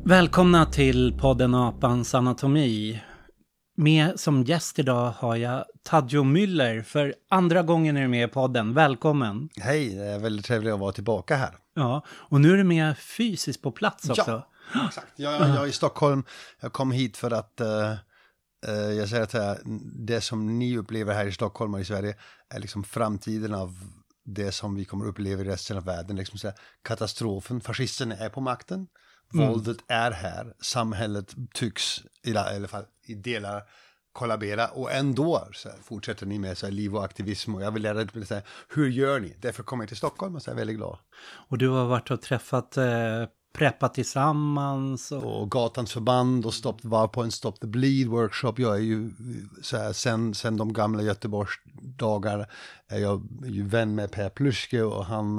Välkomna till podden Apans anatomi. Med som gäst idag har jag Tajo Müller. För andra gången är du med i podden. Välkommen. Hej, det är väldigt trevligt att vara tillbaka här. Ja, och nu är du med fysiskt på plats också. Ja, exakt. Jag är i Stockholm. Jag kom hit för att jag säger att det som ni upplever här i Stockholm och i Sverige är liksom framtiden av det som vi kommer uppleva i resten av världen. Liksom så här, katastrofen, fascisterna är på makten. Våldet är här, samhället tycks i alla fall i delar kollabera och ändå så här, fortsätter ni med så här, liv och aktivism och jag vill lära dig så här, hur gör ni? Därför kommer jag till Stockholm och så är jag väldigt glad. Och du har varit och träffat Preppa tillsammans. Och Gatans förband och var på en Stop the Bleed workshop. Jag är ju så här, sen de gamla Göteborgs dagar är jag ju vän med Per Pluske och han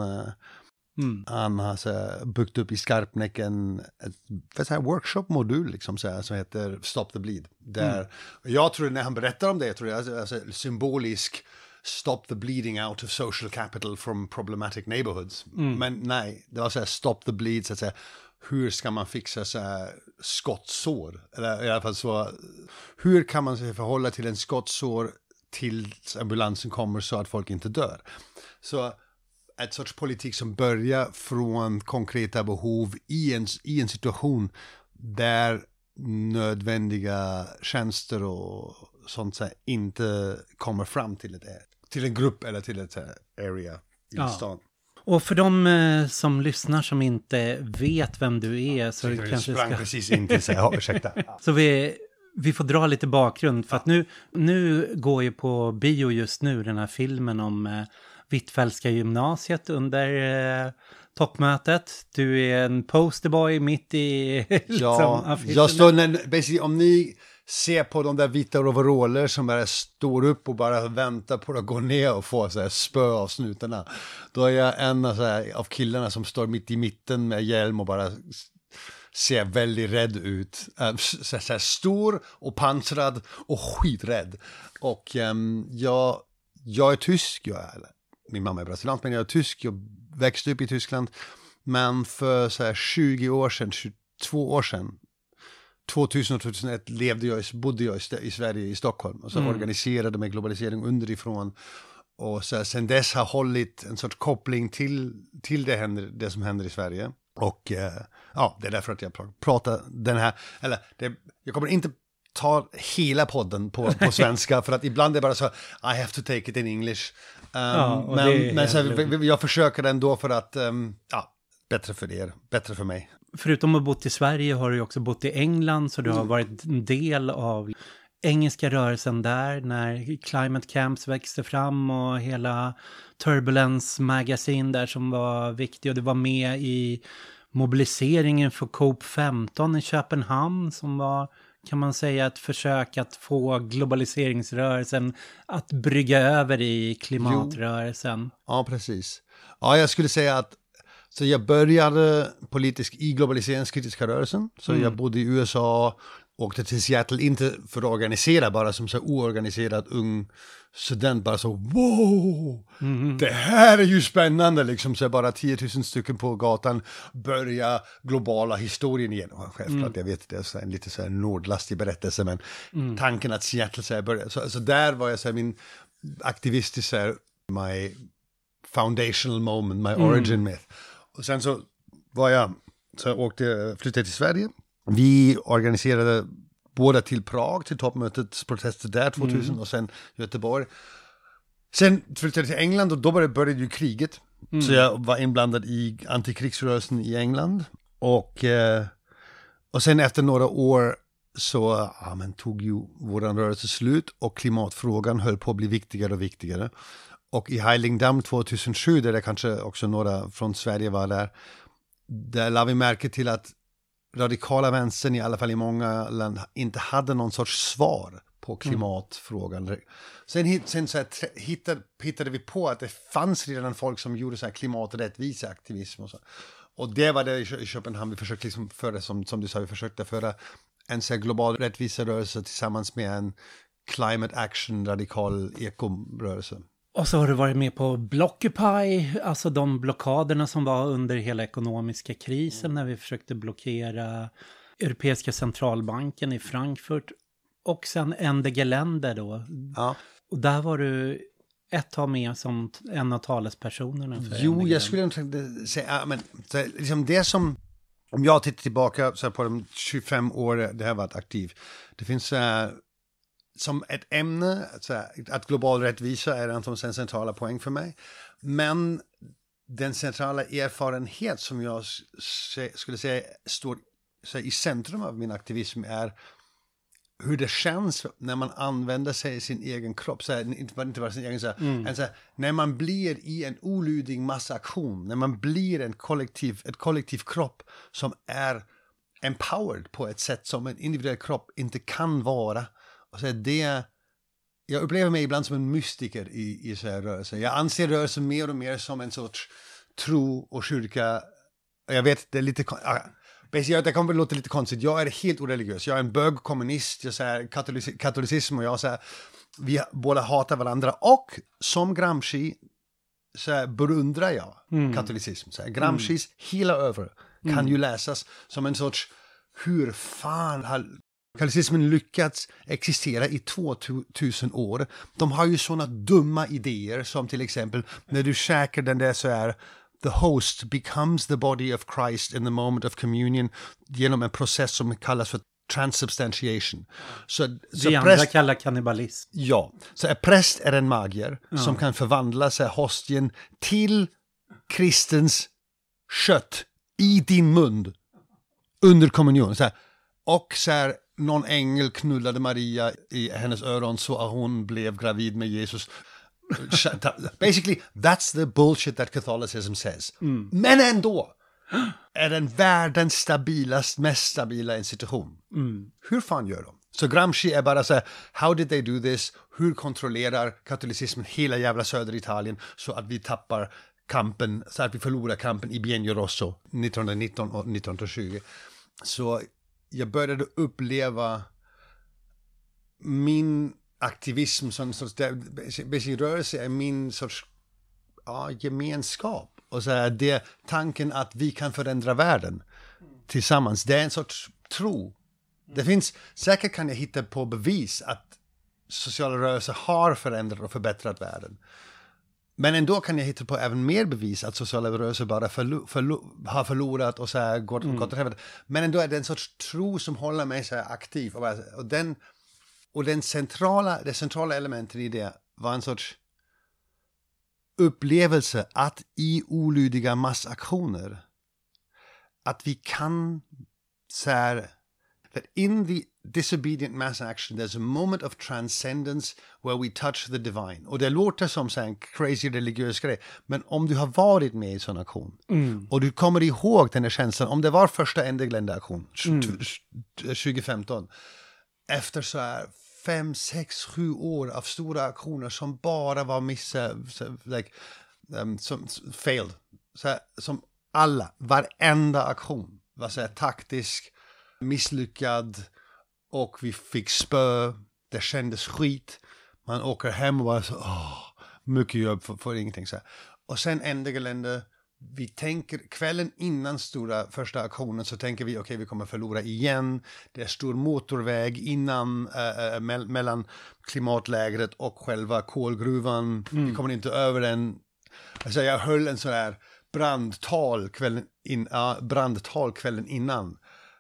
har så här, byggt upp i Skarpnäcken ett workshop-modul liksom, så här, som heter Stop the Bleed. Där, jag tror när han berättar om det, jag tror det är alltså, symbolisk Stop the bleeding out of social capital from problematic neighborhoods. Men nej, det var så här Stop the bleed, så att säga. Hur ska man fixa så här skottsår? Eller i alla fall så, hur kan man sig förhålla till en skottsår tills ambulansen kommer så att folk inte dör? Så ett sorts politik som börjar från konkreta behov i en situation där nödvändiga tjänster och sånt så här, inte kommer fram till en grupp eller till ett area i stan. Och för de som lyssnar som inte vet vem du är så jag kanske sprang precis in till sig. Ja, ursäkta. Så vi får dra lite bakgrund för att nu går ju på bio just nu den här filmen om Hvitfeldtska gymnasiet under toppmötet. Du är en posterboy mitt i liksom, jag står om ni ser på de där vita overaller som bara står upp och bara väntar på att gå ner och få så här spö av snutarna. Då är jag en av killarna som står mitt i mitten med hjälm och bara ser väldigt rädd ut. Så här stor och pansrad och skiträdd. Och jag är tysk, min mamma är brasiliansk, men jag är tysk, jag växte upp i Tyskland. Men för så här 20 år sedan, 22 år sedan, 2000 och 2001 bodde jag i Sverige, i Stockholm. Och så organiserade med globalisering underifrån. Och så här, sen dess har hållit en sorts koppling till det som händer i Sverige. Och det är därför att jag pratar den här, jag kommer inte ta hela podden på svenska för att ibland är det bara så I have to take it in English. Men så här, jag försöker ändå för att bättre för er, bättre för mig. Förutom att ha bott i Sverige har du också bott i England, så du har varit en del av engelska rörelsen där när Climate Camps växte fram och hela Turbulence Magazine där som var viktig, och du var med i mobiliseringen för COP15 i Köpenhamn som var, kan man säga, ett försök att få globaliseringsrörelsen att brygga över i klimatrörelsen. Ja, precis. Ja, jag skulle säga att så jag började politiskt i globaliseringskritiska rörelsen. Så jag bodde i USA, åkte till Seattle, inte för att organisera, bara som så oorganiserad ung student, bara så wow, det här är ju spännande, liksom så bara 10 000 stycken på gatan, börja globala historien igen. Och självklart, jag vet det är så en lite så här nordlastig berättelse, men tanken att Seattle så här började, så där var jag så här, min aktivistisk så här, my foundational moment, my origin myth. Och sen så flyttade till Sverige. Vi organiserade båda till Prag, till toppmötets protester där 2000 och sen Göteborg. Sen flyttade jag till England och då började ju kriget. Så jag var inblandad i antikrigsrörelsen i England. Och sen efter några år så tog ju våran rörelse slut och klimatfrågan höll på att bli viktigare och viktigare. Och i Heilingdam 2007, där det kanske också några från Sverige var där la vi märke till att radikala vänstern, i alla fall i många länder, inte hade någon sorts svar på klimatfrågan. Sen så här, hittade vi på att det fanns redan folk som gjorde så här klimaträttvisa aktivism och så. Och det var det i Köpenhamn vi försökte liksom föra, som du sa, vi försökte föra en så här global rättviserörelse tillsammans med en climate action radikal ekorörelse. Och så har du varit med på Blockupy, alltså de blockaderna som var under hela ekonomiska krisen när vi försökte blockera Europeiska centralbanken i Frankfurt. Och sen Ende Gelände då. Ja. Och där var du ett tag med som en av talespersonerna för Jo, jag skulle inte säga, men liksom det som, om jag tittar tillbaka så här, på de 25 år det har varit aktiv, det finns som ett ämne, så här, att global rättvisa är en centrala poäng för mig, men den centrala erfarenhet som jag skulle säga står så här, i centrum av min aktivism är hur det känns när man använder sig av sin egen kropp, så här, inte bara sin egen, så här, när man blir i en olydig massaktion, när man blir ett kollektiv kropp som är empowered på ett sätt som en individuell kropp inte kan vara. Och så det, jag upplever mig ibland som en mystiker i så här rörelse. Jag anser rörelsen mer och mer som en sorts tro och kyrka. Jag vet, det är lite... Det kommer att låta lite konstigt. Jag är helt oreligiös. Jag är en bög-kommunist. Jag säger katolicism och jag säger vi båda hatar varandra. Och som Gramsci så beundrar jag katolicism. Så Gramscis hela över kan ju läsas som en sorts hur fan har katolicismen lyckats existera i 2000 år. De har ju såna dumma idéer som till exempel när du käkar den där så här the host becomes the body of Christ in the moment of communion genom en process som kallas för transubstantiation. Så det andra kallar kannibalism. Ja, så en präst är en magier som kan förvandla sig hostien till kristens kött i din mun under kommunion. Så här, och så här, någon ängel knullade Maria i hennes öron så att hon blev gravid med Jesus. Basically, that's the bullshit that Catholicism says. Men ändå är den världens mest stabila institution. Hur fan gör de? Så Gramsci är bara så här, how did they do this? Hur kontrollerar katolicismen hela jävla södra Italien så att vi tappar kampen, så att vi förlorar kampen i Biennio Rosso 1919 och 1920. Så jag började uppleva min aktivism som en sorts rörelse är min sorts gemenskap. Och så är det tanken att vi kan förändra världen tillsammans. Det är en sorts tro. Det finns, säkert kan jag hitta på bevis att sociala rörelser har förändrat och förbättrat världen. Men ändå kan jag hitta på även mer bevis att sociala rörelser bara har förlorat och så här gått åt helvete. Men ändå är det en sorts tro som håller mig så här aktiv. Och det centrala elementet i det var en sorts upplevelse att i olydiga massaktioner att vi kan så här, that in the disobedient mass action there's a moment of transcendence where we touch the divine. Och det låter som så en crazy religiös grej, men om du har varit med i sån aktion och du kommer ihåg den här känslan, om det var första Ende Gelände aktion 2015, efter så här 5, 6, 7 år av stora aktioner som bara var som failed. Så här, som varenda aktion var så här taktisk, misslyckad och vi fick spö, det kändes skit. Man åker hem och bara så, mycket jobb för ingenting. Så här. Och sen Ende Gelände, vi tänker kvällen innan första aktionen så tänker vi okej, vi kommer förlora igen. Det är stor motorväg innan mellan klimatlägret och själva kolgruvan. Vi kommer inte över den. Alltså jag höll en sån här brandtal kvällen innan.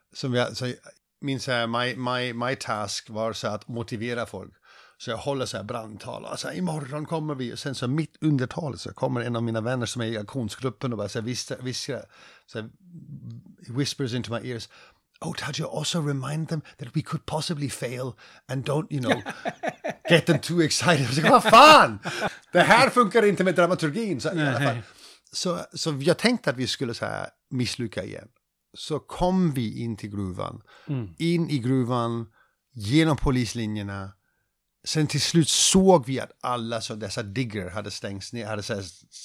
My task var så att motivera folk. Så jag håller så här brandtal. Alltså, imorgon kommer vi. Och sen så mitt under talet så kommer en av mina vänner som är i aktionsgruppen och bara så här, viskar. Så här, whispers into my ears. Oh, did you also remind them that we could possibly fail and don't, get them too excited. Så, vad fan! Det här funkar inte med dramaturgin. Så, i alla fall. Så jag tänkte att vi skulle så här misslycka igen. Så kom vi in till gruvan. In i gruvan, genom polislinjerna. Sen till slut såg vi att alla så dessa digger hade stängts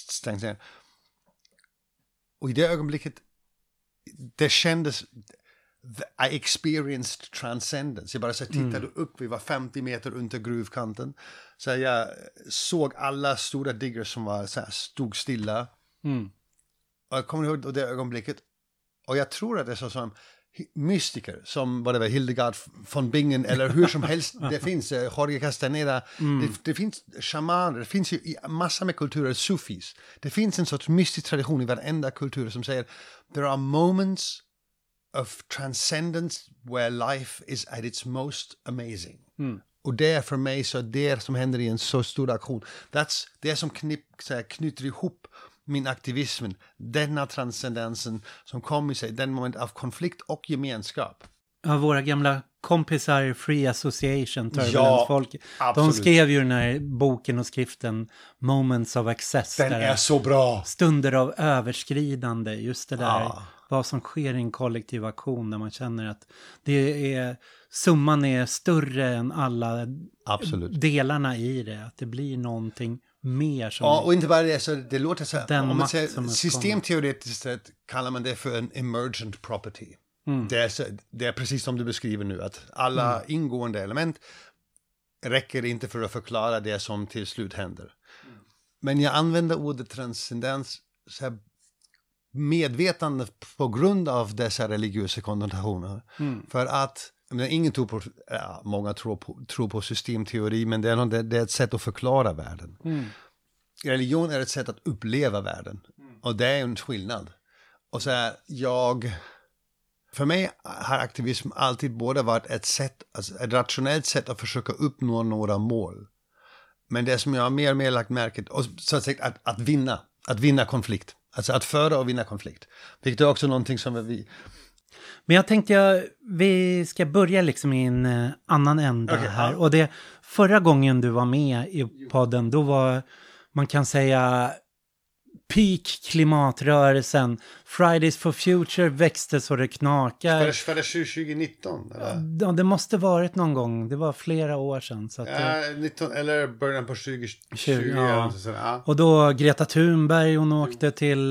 ner. Och i det ögonblicket, det kändes, I experienced transcendence. Jag bara så tittade upp, vi var 50 meter under gruvkanten. Så jag såg alla stora diggers som var så här, stod stilla. Och jag kommer ihåg det ögonblicket. Och jag tror att det är så som mystiker, som vad det var, Hildegard von Bingen eller hur som helst. Det finns Jorge Castaneda, det finns shamaner, det finns ju massa med kulturer, sufis. Det finns en sorts mystisk tradition i varenda kultur som säger there are moments of transcendence where life is at its most amazing. Och det är för mig så det som händer i en så stor aktion. Det är som knyter ihop min aktivism, denna transcendensen som kom i sig, den moment av konflikt och gemenskap. Ja, våra gamla kompisar Free Association, Turbulence-folk, de skrev ju den här boken och skriften Moments of Access. Den är så bra. Stunder av överskridande, just det där. Vad som sker i en kollektiv aktion när man känner att summan är större än alla delarna i det. Att det blir någonting mer som... Ja, och inte bara det, så det låter så här, om man säger, systemteoretiskt sett kallar man det för en emergent property. Det är precis som du beskriver nu, att alla ingående element räcker inte för att förklara det som till slut händer. Men jag använder ordet transcendens så här medvetande på grund av dessa religiösa konnotationer. För att ingen tror på, många tror på systemteori, men det är ett sätt att förklara världen. Religion är ett sätt att uppleva världen. Och det är en skillnad. Och så här, för mig har aktivism alltid både varit ett rationellt sätt att försöka uppnå några mål. Men det som jag har mer och mer lagt märke till, och så att säga att vinna konflikt. Alltså att föra och vinna konflikt. Vilket är också någonting som vi... Men jag tänkte vi ska börja liksom i en annan ände här. Och det förra gången du var med i podden, då var, man kan säga, peak klimatrörelsen. Fridays for Future växte så det knakar. Var det 2019? Eller? Ja, det måste varit någon gång. Det var flera år sedan. Så att 19, eller början på 2020. Ja. Och då Greta Thunberg, hon åkte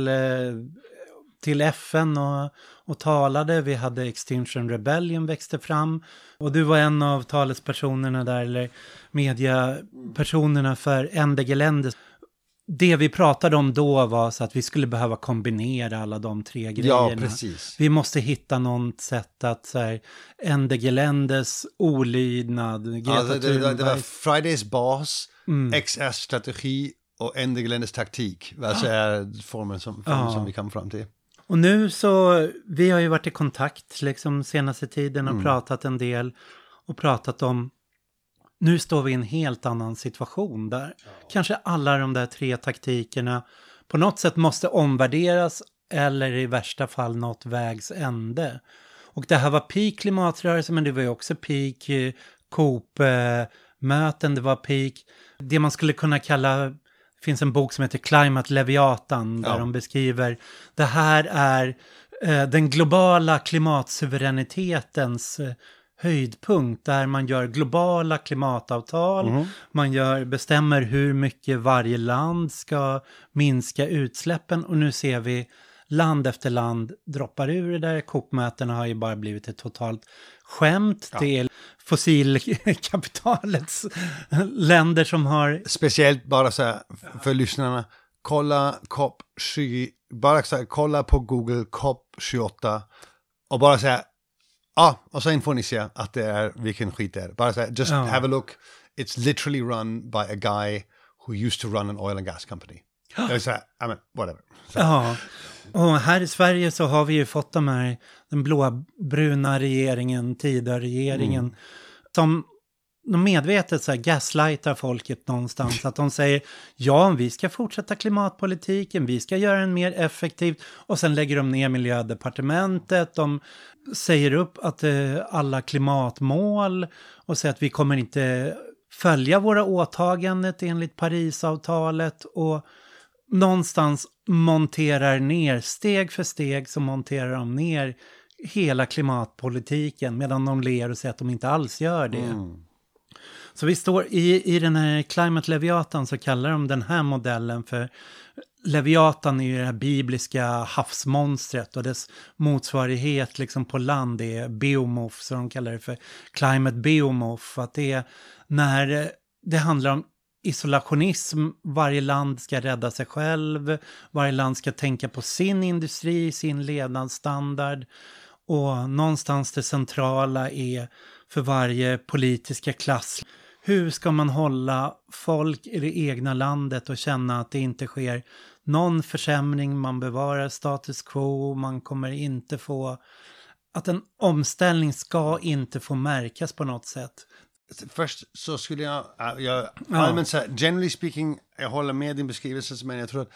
till FN och talade. Vi hade Extinction Rebellion växte fram. Och du var en av talespersonerna där, eller mediapersonerna för Ende Gelände. Det vi pratade om då var så att vi skulle behöva kombinera alla de tre grejerna. Ja, precis. Vi måste hitta något sätt att så här, Ende Geländes olydnad. Det var Fridays bas, XS-strategi och Ende Geländes taktik. Alltså är formen som vi kom fram till. Och nu så, vi har ju varit i kontakt liksom senaste tiden och pratat en del och pratat om, nu står vi i en helt annan situation där kanske alla de där tre taktikerna på något sätt måste omvärderas eller i värsta fall något vägs ände. Och det här var peak klimatrörelse, men det var ju också peak Coop-möten, det var peak, det man skulle kunna kalla... Det finns en bok som heter Climate Leviathan där de beskriver det här är den globala klimatsuveränitetens höjdpunkt där man gör globala klimatavtal, man bestämmer hur mycket varje land ska minska utsläppen och nu ser vi land efter land droppar ur det där. Coop-mötena har ju bara blivit ett totalt skämt till fossilkapitalets länder som har... Speciellt bara så här för lyssnarna, kolla kolla på Google COP28 och bara säga och sen får ni se att det är vilken skit det är. Bara så här, just have a look. It's literally run by a guy who used to run an oil and gas company. Det är så här, I mean, whatever. Så. Ja, och här i Sverige så har vi ju fått den blåbruna regeringen, Tidöregeringen, som de medvetet så här gaslightar folket någonstans. Att de säger, vi ska fortsätta klimatpolitiken, vi ska göra den mer effektiv. Och sen lägger de ner miljödepartementet, de säger upp att alla klimatmål och säger att vi kommer inte följa våra åtaganden enligt Parisavtalet och någonstans monterar ner, steg för steg så monterar de ner hela klimatpolitiken medan de ler och säger att de inte alls gör det. Så vi står i den här Climate Leviathan så kallar de den här modellen för Leviatan är ju det här bibliska havsmonstret och dess motsvarighet liksom på land är Beowulf, så de kallar det för climate Beowulf. Att det är när det handlar om isolationism, varje land ska rädda sig själv, varje land ska tänka på sin industri, sin levnadsstandard, och någonstans det centrala är för varje politiska klass. Hur ska man hålla folk i det egna landet och känna att det inte sker någon försämring, man bevarar status quo, man kommer inte få, att en omställning ska inte få märkas på något sätt. Först så skulle jag allmänt säga, generally speaking, jag håller med din beskrivelse, men jag tror att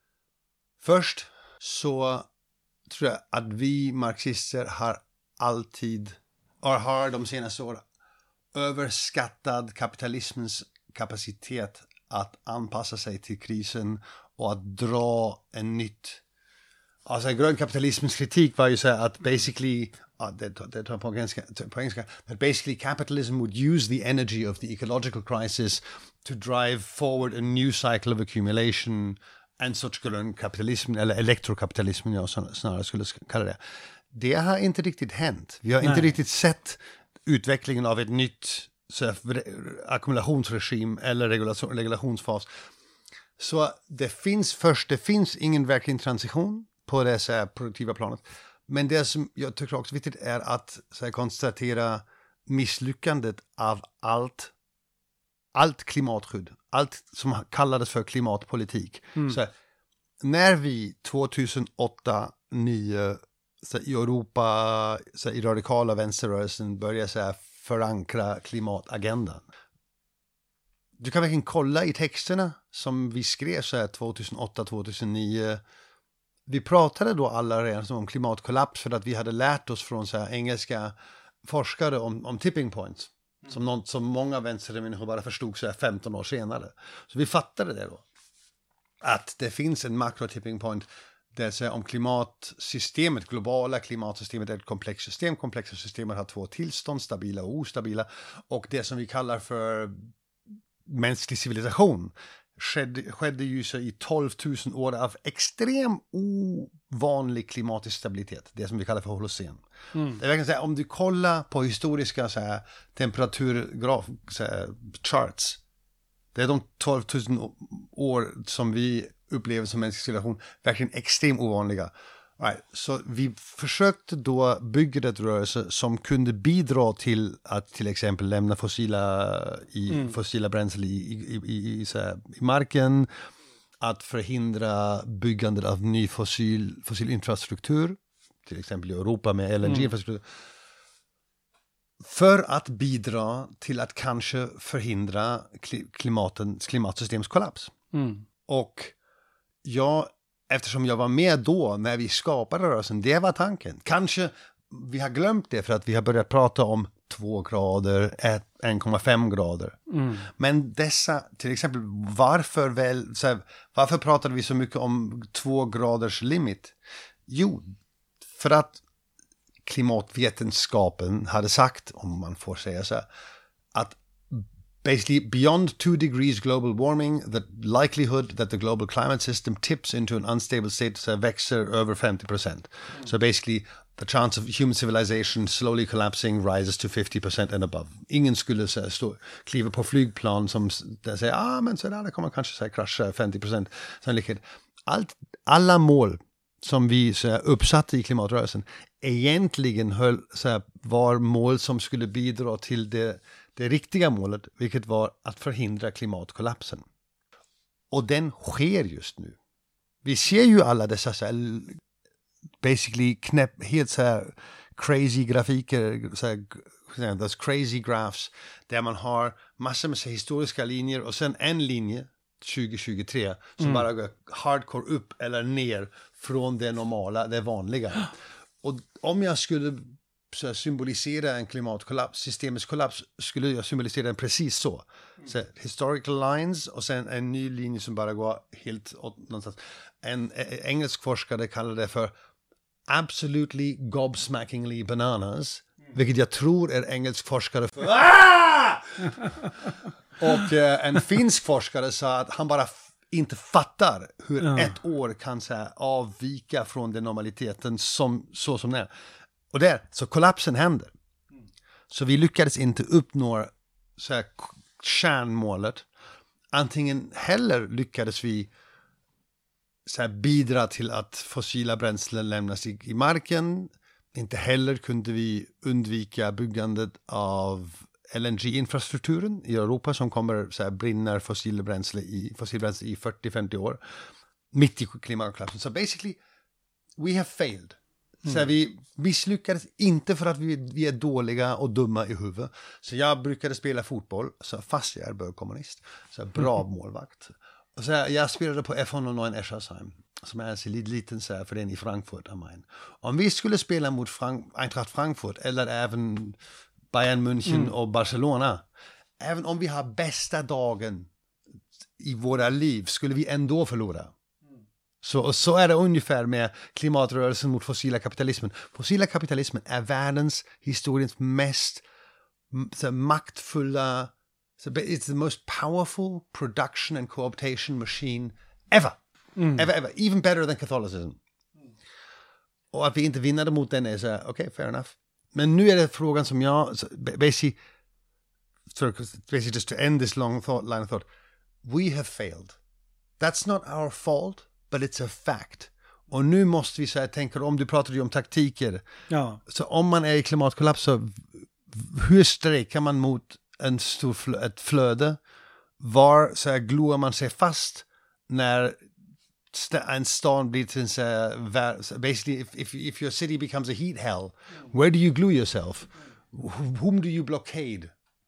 först så tror jag att vi marxister har alltid, och har de senaste åren, överskattad kapitalismens kapacitet att anpassa sig till krisen och att dra en nytt. Alltså grön kapitalismens kritik var ju så att basically, det tar på engelska, that basically capitalism would use the energy of the ecological crisis to drive forward a new cycle of accumulation, en sorts grön kapitalism, eller elektrokapitalism, jag snarare skulle kalla det. Det har inte riktigt hänt. Vi har inte riktigt sett utvecklingen av ett nytt ackumulationsregim eller regulationsfas. Så det finns ingen verklig transition på det så här produktiva planet. Men det som jag tycker också är viktigt är att så här, konstatera misslyckandet av allt klimatskydd, allt som kallades för klimatpolitik. Så här, när vi 2008-2009 i Europa, så i radikala vänsterrörelsen börjar så här, förankra klimatagendan. Du kan verkligen kolla i texterna som vi skrev så här 2008-2009. Vi pratade då alla redan om klimatkollaps för att vi hade lärt oss från så här engelska forskare om tipping points. Som många vänstermänniskor bara förstod så här 15 år senare. Så vi fattade det då. Att det finns en makro-tipping point. Det säger om klimatsystemet, globala klimatsystemet är ett komplext system. Komplexa systemet har två tillstånd, stabila och ostabila. Och det som vi kallar för mänsklig civilisation skedde ju så i 12 000 år av extrem ovanlig klimatisk stabilitet. Det som vi kallar för holocen. Det är verkligen så här, om du kollar på historiska så här, temperaturgraf, så här, charts. Det är de 12 000 år som vi upplever som mänsklig civilisation verkligen extremt ovanliga. Right. Så vi försökte då bygga ett rörelse som kunde bidra till att till exempel lämna fossila bränsle i marken, att förhindra byggandet av ny fossil infrastruktur, till exempel i Europa med LNG-infrastruktur, för att bidra till att kanske förhindra klimatsystems kollaps. Och eftersom jag var med då när vi skapade rörelsen, det var tanken. Kanske vi har glömt det för att vi har börjat prata om 2 grader, 1,5 grader. Men dessa, till exempel, varför pratade vi så mycket om 2 graders limit? Jo, för att klimatvetenskapen hade sagt, om man får säga så här, att basically, beyond 2 degrees global warming, the likelihood that the global climate system tips into an unstable state växer över 50%. So basically, the chance of human civilization slowly collapsing rises to 50% and above. Ingen skulle kliva på flygplan som säger, men så där det kommer kanske krascha 50% sannolikhet. Alla mål som vi uppsatte i klimatrörelsen egentligen var mål som skulle bidra till det riktiga målet, vilket var att förhindra klimatkollapsen. Och den sker just nu. Vi ser ju alla dessa basically helt crazy grafiker, those crazy graphs, där man har massor med historiska linjer och sen en linje 2023 som bara går hardcore upp eller ner från det normala, det vanliga. Och om jag skulle symbolisera en klimatkollaps, systemets kollaps, skulle jag symbolisera den precis så. Så historical lines och sen en ny linje som bara går helt åt någonstans. En engelsk forskare kallar det för absolutely gobsmackingly bananas, vilket jag tror är engelsk forskare för. Och en finsk forskare sa att han bara inte fattar hur ett år kan så här, avvika från den normaliteten som det är. Och så kollapsen händer. Så vi lyckades inte uppnå så här, kärnmålet. Antingen heller lyckades vi så här, bidra till att fossila bränslen lämnas i marken. Inte heller kunde vi undvika byggandet av LNG-infrastrukturen i Europa som kommer så här, brinner fossilbränsle i 40-50 år. Mitt i klimatkollapsen. Så basically, we have failed. Så här, vi misslyckades inte för att vi är dåliga och dumma i huvudet. Så jag brukade spela fotboll, så fast jag är bögkommunist. Så här, bra målvakt. Och så här, jag spelade på F109 Eschersheim, som är en liten så här, förening i Frankfurt am Main. Om vi skulle spela mot Eintracht Frankfurt eller även Bayern München och Barcelona, även om vi har bästa dagen i våra liv, skulle vi ändå förlora. Så är det ungefär med klimatrörelsen mot fossila kapitalismen. Fossila kapitalismen är världens historiens mest maktfulla, it's the most powerful production and cooptation machine ever. Ever. Even better than Catholicism. Och att vi inte vinner mot den är så här, okej, fair enough. Men nu är det frågan som jag, basically just to end this long line of thought, we have failed. That's not our fault, but it's a fact. Och nu måste vi så här tänka, om du pratade ju om taktiker. Ja. Så om man är i klimatkollaps, så hur strejkar man mot ett flöde? Var så här glor man sig fast när en stad blir till en så här, basically if your city becomes a heat hell, where do you glue yourself? Whom do you blockade?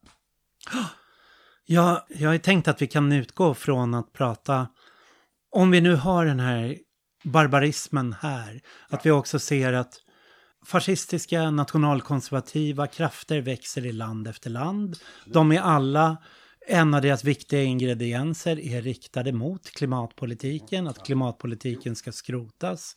Ja, jag har tänkt att vi kan utgå från att prata, om vi nu har den här barbarismen här, att vi också ser att fascistiska, nationalkonservativa krafter växer i land efter land. De är alla, en av deras viktiga ingredienser är riktade mot klimatpolitiken, att klimatpolitiken ska skrotas.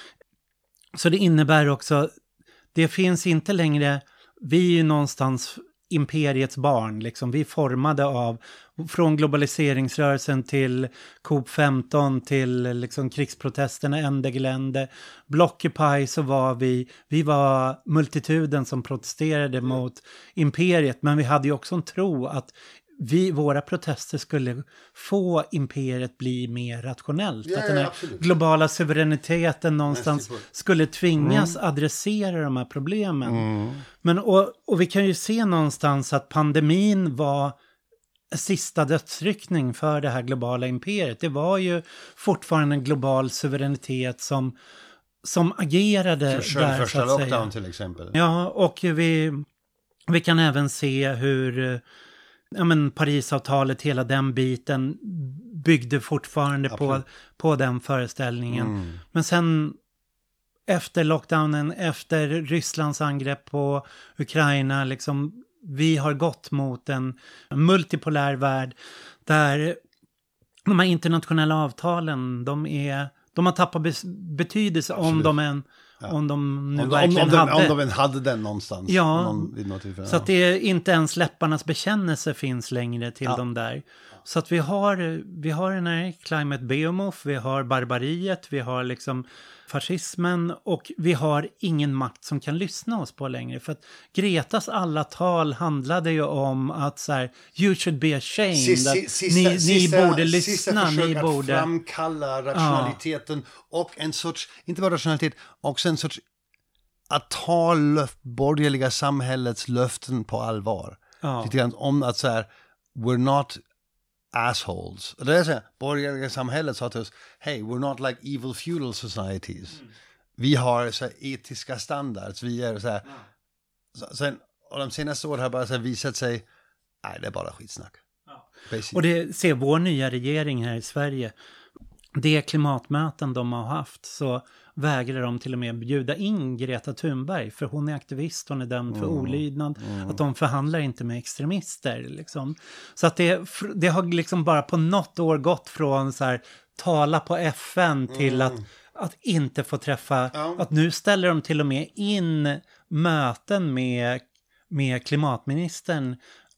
Så det innebär också, det finns inte längre, vi är ju någonstans imperiets barn, liksom. Vi är formade av, från globaliseringsrörelsen till COP15 till liksom krigsprotesterna, Ende Gelände, Blockupy, så var vi var multituden som protesterade mot imperiet, men vi hade ju också en tro att våra protester skulle få imperiet bli mer rationellt. Att den här globala suveräniteten någonstans skulle tvingas adressera de här problemen. Men, och vi kan ju se någonstans att pandemin var sista dödsryckning för det här globala imperiet. Det var ju fortfarande en global suveränitet som agerade där, första lockdown till exempel. Ja, och vi kan även se hur Parisavtalet, hela den biten byggde fortfarande på den föreställningen. Men sen efter lockdownen, efter Rysslands angrepp på Ukraina, liksom, vi har gått mot en multipolär värld där de här internationella avtalen, de har tappat betydelse. Absolut. Om de hade den någonstans. Ja, så att det är inte ens läpparnas bekännelse finns längre till de där. Så att vi har den här Climate Behemoth, vi har barbariet, vi har liksom fascismen, och vi har ingen makt som kan lyssna oss på längre. För att Gretas alla tal handlade ju om att så här, you should be ashamed, ni borde lyssna, ni borde framkalla rationaliteten och en sorts, inte bara rationalitet, också en sorts att ta borgerliga samhällets löften på allvar. Lite grann om att så här, we're not assholes. Det är så här, borgerliga samhället sa till oss, hey, we're not like evil feudal societies. Vi har så här etiska standards, vi är så här, sen, och de senaste åren har bara så här visat sig, nej, det är bara skitsnack. Och det ser vår nya regering här i Sverige, det klimatmöten de har haft, så vägrar de till och med bjuda in Greta Thunberg, för hon är aktivist, hon är dömd för olydnad, att de förhandlar inte med extremister liksom. Så att det har liksom bara på något år gått från så här, tala på FN till att inte få träffa, att nu ställer de till och med in möten med klimatministern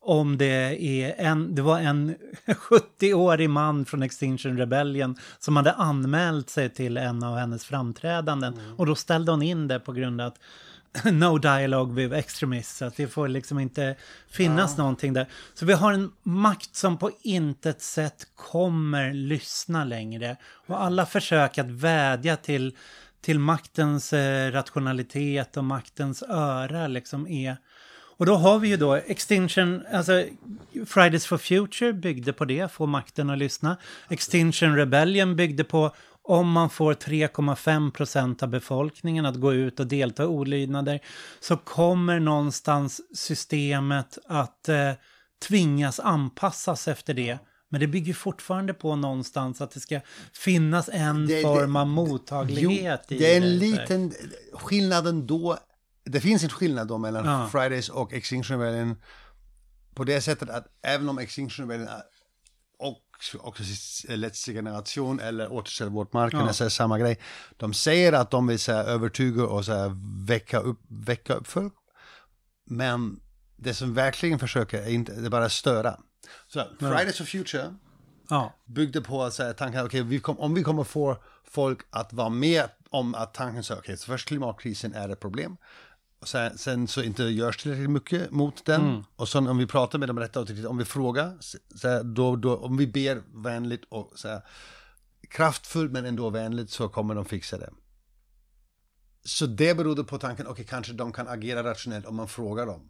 om det var en 70-årig man från Extinction Rebellion som hade anmält sig till en av hennes framträdanden. Och då ställde hon in det på grund av att no dialogue with extremists, att det får liksom inte finnas någonting där. Så vi har en makt som på intet sätt kommer lyssna längre. Och alla försök att vädja till maktens rationalitet och maktens öra liksom är... Och då har vi ju då Extinction, alltså Fridays for Future byggde på det, få makten att lyssna. Extinction Rebellion byggde på om man får 3,5% av befolkningen att gå ut och delta i olydnader, så kommer någonstans systemet att tvingas anpassas efter det. Men det bygger fortfarande på någonstans att det ska finnas en form av mottaglighet i det. Det är en liten skillnad då. Det finns en skillnad då mellan Fridays och Extinction Rebellion på det sättet att även om Extinction Rebellion också letzte generation eller återställ vårt marken är samma grej. De säger att de vill så här, övertyga och så här, väcka upp folk. Men det som verkligen försöker är inte, det är bara störa. Så Fridays for Future byggde på så här, tanken om vi kommer få folk att vara med om att tanken så så först klimatkrisen är ett problem. Och sen så inte görs tillräckligt mycket mot den. Och sen om vi pratar med dem rätt och om vi frågar så här, då om vi ber vänligt och så här, kraftfullt men ändå vänligt, så kommer de fixa det. Så det berodde på tanken, kanske de kan agera rationellt om man frågar dem.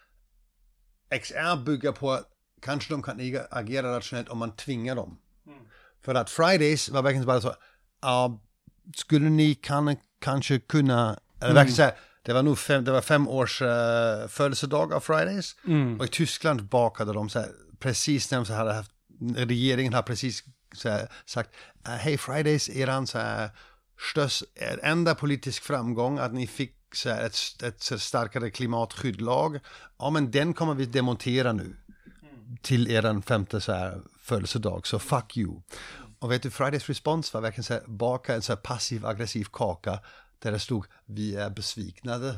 XR bygger på att kanske de kan agera rationellt om man tvingar dem. För att Fridays var verkligen bara så, skulle ni kanske kunna, eller verkligen så här, det var 5 års födelsedag av Fridays. Och i Tyskland bakade de så här, precis när de så hade haft, regeringen har precis så här, sagt, hej Fridays, eran så här enda politisk framgång att ni fick så här, ett starkare klimatskyddlag. Ja, men den kommer vi demontera nu till eran 5:e så här födelsedag, så fuck you. Och vet du, Fridays respons var verkligen så här, baka en så här passiv-aggressiv kaka där det stod, vi är besviknade.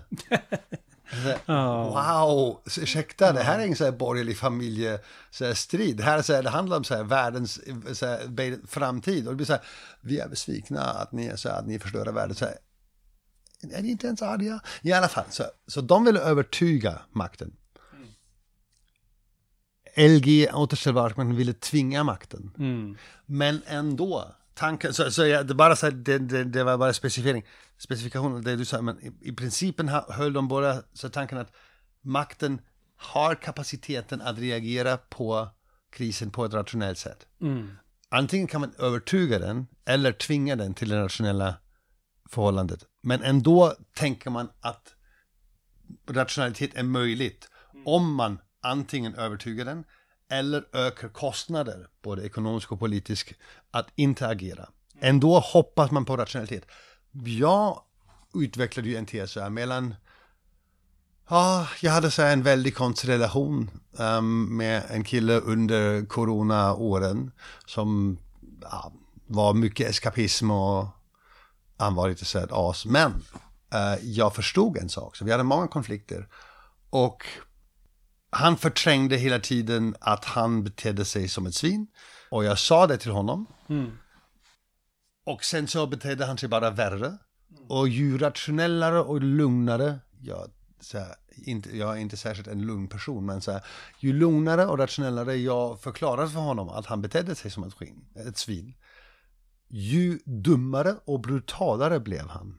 Wow, ursäkta, det här är ingen så här borgerlig familjestrid. Det här är så här, det handlar om så här världens så här, framtid. Och det blir så här, vi är besvikna att ni är så här, att ni förstör världen. Så här, är ni inte ens arga? I alla fall, så de ville övertyga makten. LG återställvarken ville tvinga makten. Men ändå tanken, det bara så här, det var bara specifikationen det du sa, men i principen höll de bara så tanken att makten har kapaciteten att reagera på krisen på ett rationellt sätt. Antingen kan man övertyga den eller tvinga den till det rationella förhållandet. Men ändå tänker man att rationalitet är möjligt om man antingen övertygar den eller ökar kostnader, både ekonomiskt och politiskt, att inte agera. Ändå hoppas man på rationalitet. Jag utvecklade ju en tes mellan... jag hade så en väldigt konstig relation med en kille under corona-åren som var mycket eskapism och han var lite så ett as. Men jag förstod en sak, så vi hade många konflikter och han förträngde hela tiden att han betedde sig som ett svin. Och jag sa det till honom. Och sen så betedde han sig bara värre. Och ju rationellare och lugnare, jag är inte särskilt en lugn person, men så här, ju lugnare och rationellare jag förklarade för honom att han betedde sig som ett svin, ju dummare och brutalare blev han.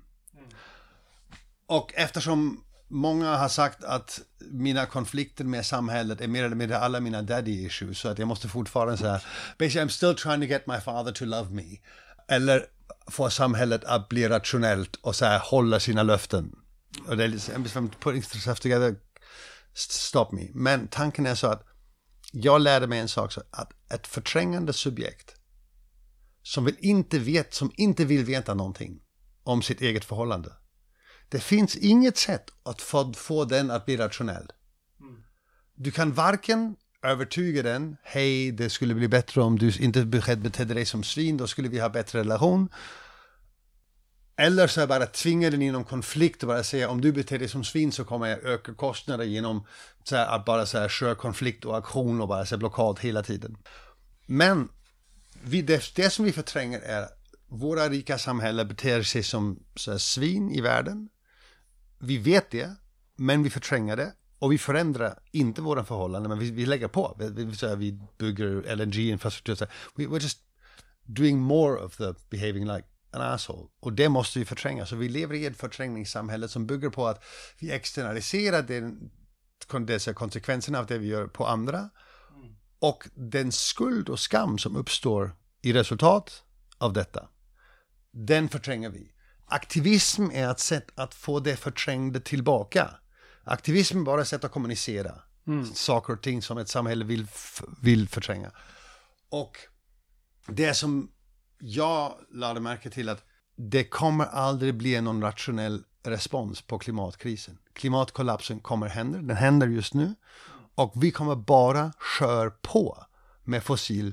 Och eftersom många har sagt att mina konflikter med samhället är mer eller mindre alla mina daddy issues, så att jag måste fortfarande säga, basically I'm still trying to get my father to love me, eller få samhället att bli rationellt och så här, hålla sina löften. Och det är liksom putting stuff together, stop me. Men tanken är så att jag lärde mig en sak, så att ett förträngande subjekt som inte vill veta någonting om sitt eget förhållande, det finns inget sätt att få den att bli rationell. Du kan varken övertyga den, hej, det skulle bli bättre om du inte betedde dig som svin, då skulle vi ha bättre relation. Eller så bara tvinga den inom konflikt och bara säga om du beter dig som svin så kommer jag öka kostnader genom så här, att bara så här, köra konflikt och aktion och bara så här, blockad hela tiden. Men det som vi förtränger är våra rika samhällen beter sig som så här, svin i världen. Vi vet det, men vi förtränger det. Och vi förändrar inte våra förhållanden, men vi lägger på. Vi bygger LNG-infrastruktur. We're just doing more of the behaving like an asshole. Och det måste vi förtränga. Så vi lever i ett förträngningssamhälle som bygger på att vi externaliserar konsekvenserna av det vi gör på andra. Och den skuld och skam som uppstår i resultat av detta, den förtränger vi. Aktivism är ett sätt att få det förträngde tillbaka. Aktivism är bara ett sätt att kommunicera saker och ting som ett samhälle vill förtränga. Och det som jag lade märke till att det kommer aldrig bli någon rationell respons på klimatkrisen. Klimatkollapsen kommer hända, den händer just nu. Och vi kommer bara köra på med fossil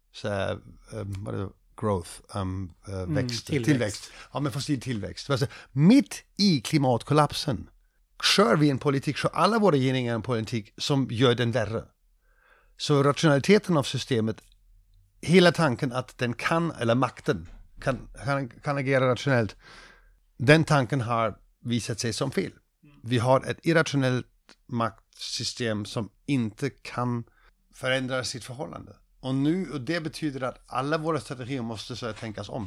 tillväxt. Ja, med fossil tillväxt. Mitt i klimatkollapsen kör vi en politik, kör alla våra regeringar en politik som gör den värre. Så rationaliteten av systemet, hela tanken att den kan, eller makten kan agera rationellt, den tanken har visat sig som fel. Vi har ett irrationellt maktsystem som inte kan förändra sitt förhållande. Och det betyder att alla våra strategier måste så tänkas om.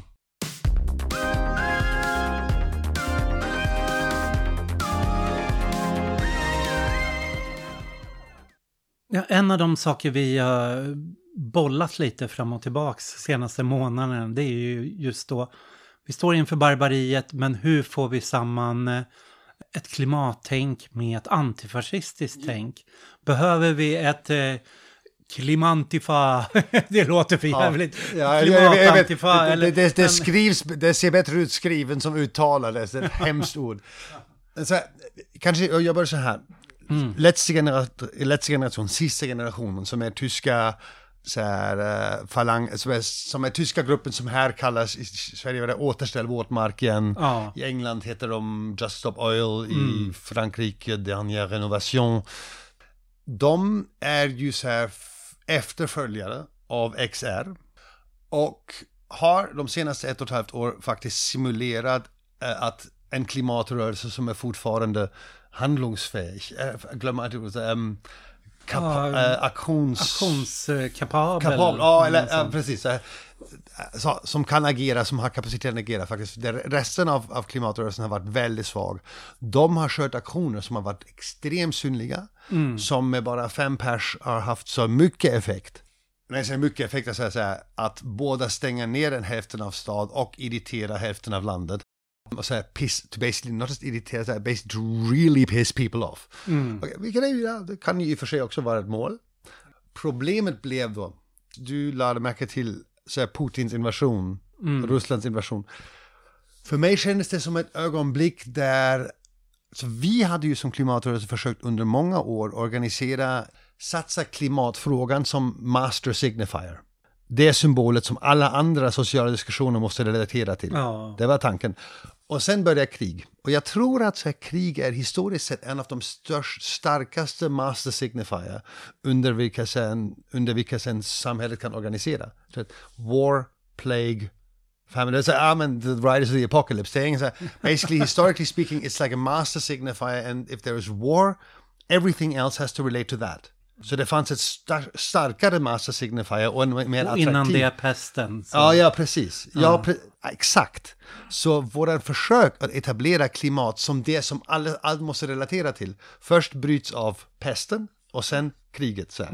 Ja, en av de saker vi har bollat lite fram och tillbaks senaste månaden, det är ju just då vi står inför barbariet, men hur får vi samman ett klimattänk med ett antifascistiskt tänk? Behöver vi ett klimantifa? Det låter för jävligt. Ja, klimatantifa. Det ser bättre ut skriven som uttalades. Det är ett hemskt ord. Så, kanske jag börjar så här. Letzte generation, sista generationen som är tyska så här, falang, som är tyska gruppen som här kallas i Sverige återställ våtmarken. I England heter de Just Stop Oil, i Frankrike Dernière Renovation. De är ju så här efterföljare av XR och har de senaste 1,5 år faktiskt simulerat att en klimatrörelse som är fortfarande handlingsfähig, glömmer att aktionskapabel. Precis. Som kan agera, som har kapaciteten att agera faktiskt. Resten av klimatrörelsen har varit väldigt svag. De har kört aktioner som har varit extremt synliga, som med bara 5 pers har haft så mycket effekt. När jag säger mycket effekt, jag säger att båda stänga ner en hälften av stad och irritera hälften av landet. Och så här, to basically not just irritera, basically to really piss people off. Det kan ju i och för sig också vara ett mål. Problemet blev då, du lade märke till så här, Putins invasion, Rysslands invasion. För mig kändes det som ett ögonblick där, så vi hade ju som klimatrörelse försökt under många år satsa klimatfrågan som master signifier. Det är symbolet som alla andra sociala diskussioner måste relatera till. Ja. Det var tanken. Och sen började krig. Och jag tror att så här, krig är historiskt sett en av de starkaste master signifier under vilka sen samhället kan organisera. Så war, plague, famine. Så the riders of the apocalypse. Saying så basically, historically speaking, it's like a master signifier, and if there is war, everything else has to relate to that. Så det fanns ett starkare master signifier och en mer attraktiv. Innan det är pesten. Så. Ja, precis. Exakt. Så våra försök att etablera klimat som det som allt måste relatera till. Först bryts av pesten och sen kriget. Så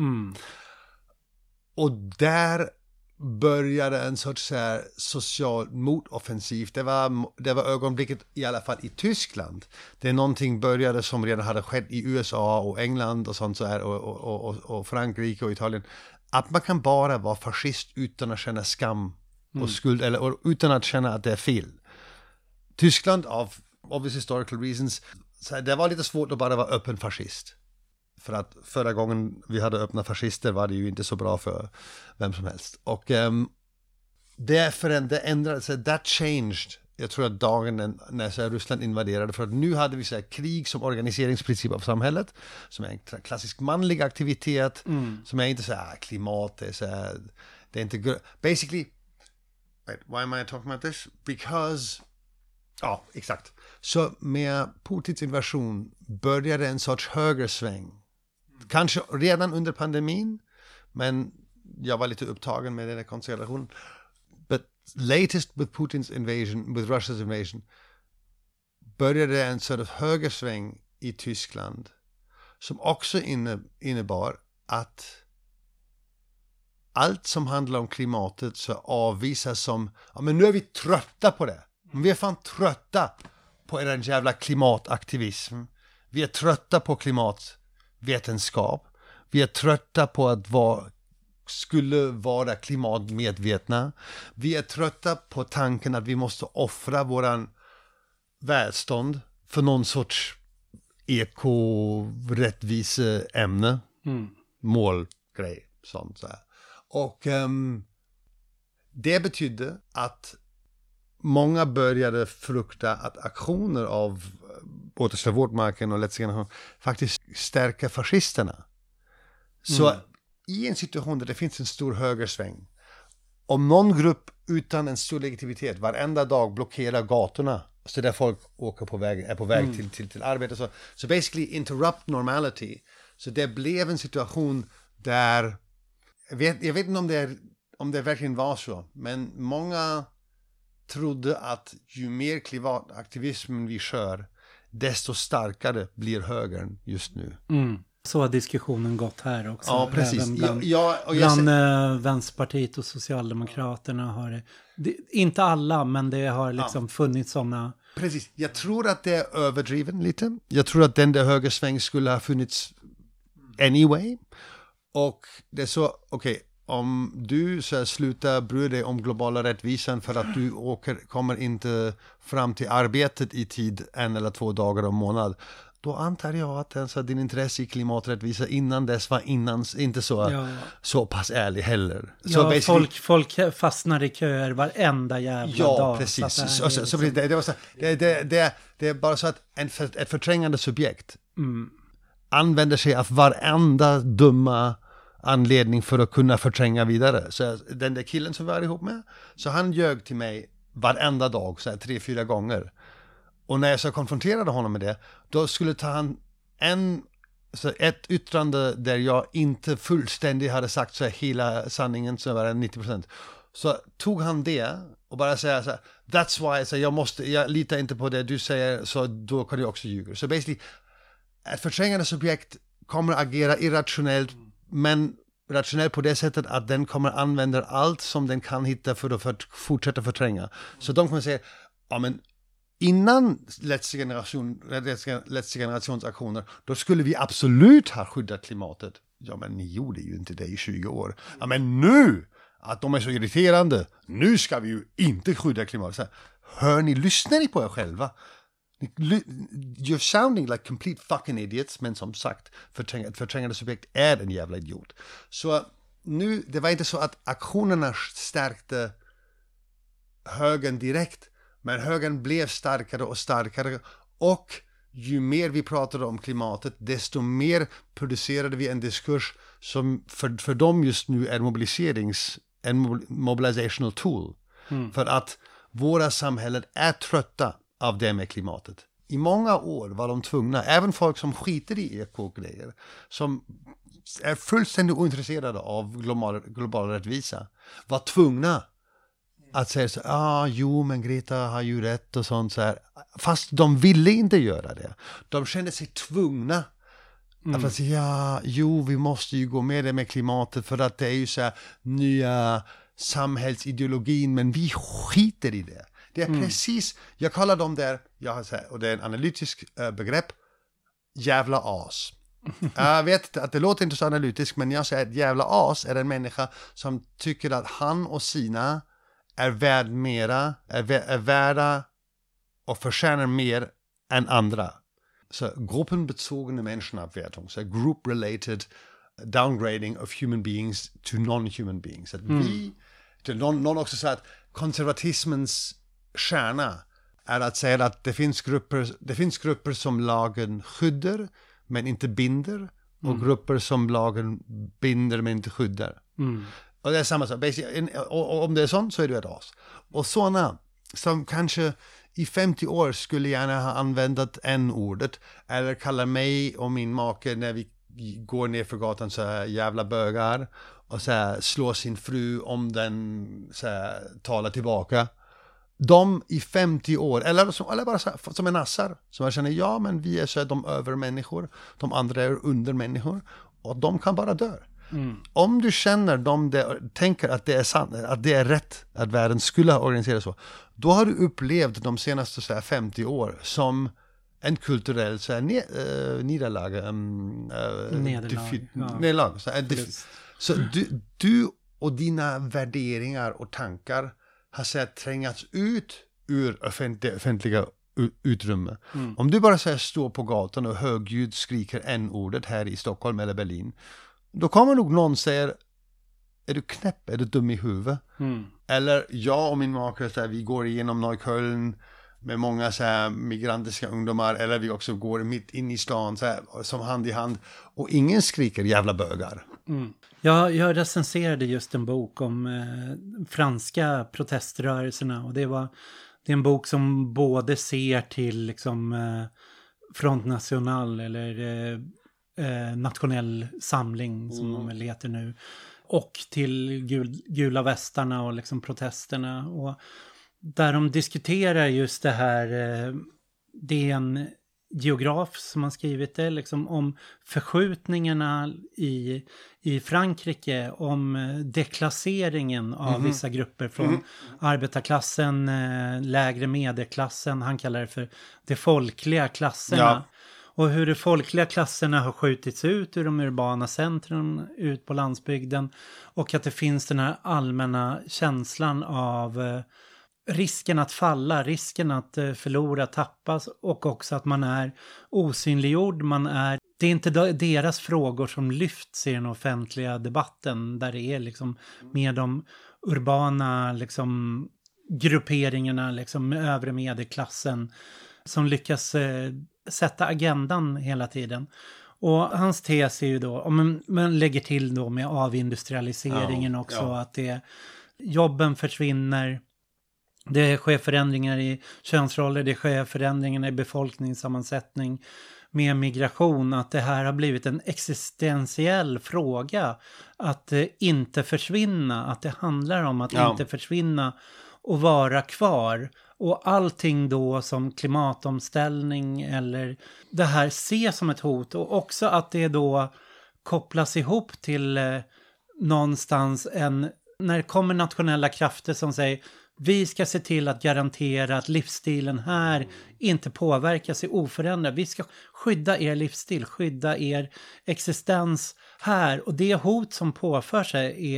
och där började en sorts så här, social motoffensiv. Det var ögonblicket i alla fall i Tyskland. Det är någonting började som redan hade skett i USA och England och sånt så här, och Frankrike och Italien. Att man kan bara vara fascist utan att känna skam och skuld eller utan att känna att det är fel. Tyskland av obvious historical reasons, så här, det var lite svårt att bara vara öppen fascist. För att förra gången vi hade öppna fascister var det ju inte så bra för vem som helst. Och det ändrade sig, that changed jag tror att dagen när så här, Ryssland invaderade, för att nu hade vi så här, krig som organiseringsprincip av samhället, som är en klassisk manlig aktivitet, som är inte så här klimat, det är så här, det är inte basically, wait, why am I talking about this? Because, ja, exakt. Så med Putins invasion började en sorts högersväng. Kanske redan under pandemin, men jag var lite upptagen med den här konstellationen. But latest with Putin's invasion, with Russia's invasion, började en sorts högersväng i Tyskland som också innebar att allt som handlar om klimatet så avvisas som, ja men nu är vi trötta på det. Vi är fan trötta på er jävla klimataktivism. Vi är trötta på klimatvetenskap. Vi är trötta på att skulle vara klimatmedvetna. Vi är trötta på tanken att vi måste offra våran välstånd för någon sorts ekorättviseämne. Målgrej, sånt så här. Och det betydde att många började frukta att aktioner av återställa våtmarken och Let's faktiskt stärka fascisterna. Så i en situation där det finns en stor högersväng, om någon grupp utan en stor legitimitet varenda dag blockerar gatorna så där folk är på väg till arbete, så basically interrupt normality. Så det blev en situation där jag vet inte om det verkligen var så, men många trodde att ju mer klimataktivismen vi kör, desto starkare blir högern just nu. Så har diskussionen gått här också. Ja, precis. Även bland Vänsterpartiet och Socialdemokraterna har det, inte alla, men det har liksom funnits sådana. Precis. Jag tror att det är överdriven lite. Jag tror att den där högersväng skulle ha funnits anyway. Och det är så, okej, om du så här, slutar bry dig om globala rättvisan för att du kommer inte fram till arbetet i tid 1 eller 2 dagar om månad, då antar jag att din intresse i klimaträttvisa innan dess var inte så pass ärlig heller. Ja, så folk fastnar i köer varenda jävla dag. Ja, precis. Det är bara så att ett förträngande subjekt använder sig av varenda dumma anledning för att kunna förtränga vidare. Så den där killen som vi var ihop med, så han ljög till mig varenda dag, så här 3-4 gånger. Och när jag så konfronterade honom med det, då skulle han ett yttrande där jag inte fullständigt hade sagt så här, hela sanningen, så var det 90%. Så tog han det och bara säga så här, that's why, så jag litar inte på det du säger, så då kan du också ljuga. Så basically, ett förträngande subjekt kommer att agera irrationellt, men rationellt på det sättet att den kommer använda allt som den kan hitta för att fortsätta förtränga. Så de kommer säga, ja men innan letzte generations aktioner, då skulle vi absolut ha skyddat klimatet. Ja men ni gjorde ju inte det i 20 år. Ja men nu, att de är så irriterande, nu ska vi ju inte skydda klimatet. Så här, lyssnar ni på er själva? You're sounding like complete fucking idiots, men som sagt, ett förträngande subjekt är en jävla idiot. Så nu, det var inte så att aktionerna stärkte högern direkt, men högern blev starkare och starkare, och ju mer vi pratade om klimatet, desto mer producerade vi en diskurs som för dem just nu är en mobilizational tool. För att våra samhällen är trötta av det med klimatet. I många år var de tvungna, även folk som skiter i ekogrejer, som är fullständigt ointresserade av global rättvisa, var tvungna att säga så, jo men Greta har ju rätt och sånt så här. Fast de ville inte göra det. De kände sig tvungna att säga, vi måste ju gå med det med klimatet för att det är ju så här nya samhällsideologin, men vi skiter i det. Det är precis, jag kallar dem där, och det är en analytisk begrepp, jävla as. Jag vet att det låter inte så analytiskt, men jag säger att jävla as är en människa som tycker att han och sina är värda och förtjänar mer än andra. Så gruppenbezogene Menschenabwertung, så group-related downgrading of human beings to non-human beings. Att någon också sa att konservatismens kärna är att säga att det finns grupper som lagen skyddar men inte binder, och grupper som lagen binder men inte skyddar. Och det är samma sak. Och om det är sånt så är du ett as. Och sådana som kanske i 50 år skulle gärna ha använt n-ordet eller kallar mig och min make när vi går ner för gatan så här jävla bögar och så här slår sin fru om den så här talar tillbaka. De i 50 år, eller bara så här, som en nassar, som jag känner, ja men vi är så här, de övermänniskor, de andra är undermänniskor och de kan bara dö. Om du känner tänker att det är sant, att det är rätt att världen skulle ha organiserat så, då har du upplevt de senaste så här, 50 år som en kulturell så här, nederlag. Så du och dina värderingar och tankar har så här, trängats ut ur offentliga utrymme. Om du bara så här, står på gatan och högljutt skriker n-ordet här i Stockholm eller Berlin, då kommer nog någon säga, är du knäpp, är du dum i huvudet? Eller jag och min make, så här, vi går igenom Neukölln med många så här, migrantiska ungdomar, eller vi också går mitt in i stan så här, som hand i hand, och ingen skriker jävla bögar. Jag recenserade just en bok om franska proteströrelserna, och det är en bok som både ser till liksom, Front National eller nationell samling som de väl heter nu, och till gula västarna och liksom protesterna, och där de diskuterar just det här, det är en geograf som har skrivit det liksom, om förskjutningarna i Frankrike, om deklasseringen av vissa grupper från arbetarklassen, lägre medelklassen, han kallar det för de folkliga klasserna. Ja. Och hur de folkliga klasserna har skjutits ut ur de urbana centrum, ut på landsbygden. Och att det finns den här allmänna känslan av risken att falla, risken att förlora, tappas. Och också att man är osynliggjord. Det är inte deras frågor som lyfts i den offentliga debatten. Där det är liksom med de urbana liksom, grupperingarna, liksom, med övre medelklassen som lyckas sätta agendan hela tiden. Och hans tes är ju då, om man lägger till då med avindustrialiseringen också, att jobben försvinner, det sker förändringar i könsroller, det sker förändringar i befolkningssammansättning med migration, att det här har blivit en existentiell fråga att inte försvinna, att det handlar om att inte försvinna och vara kvar. Och allting då som klimatomställning eller det här ses som ett hot. Och också att det då kopplas ihop till någonstans när det kommer nationella krafter som säger vi ska se till att garantera att livsstilen här inte påverkas, är oförändrad. Vi ska skydda er livsstil, skydda er existens här. Och det hot som påförs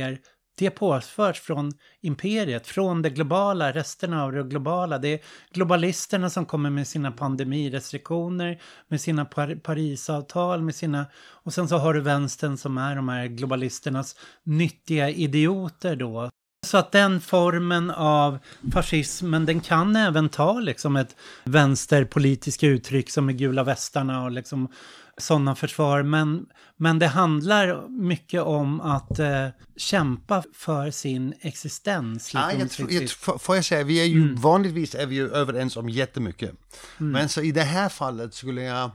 det påförs från imperiet, från det globala, resterna av det globala. Det är globalisterna som kommer med sina pandemirestriktioner, med sina Parisavtal, och sen så har du vänstern som är de här globalisternas nyttiga idioter då. Så att den formen av fascismen, den kan även ta liksom ett vänsterpolitiska uttryck som är gula västarna och liksom sådana försvar. Men det handlar mycket om att kämpa för sin existens. Får jag säga, vi är ju vanligtvis är vi ju överens om jättemycket. Men så i det här fallet skulle jag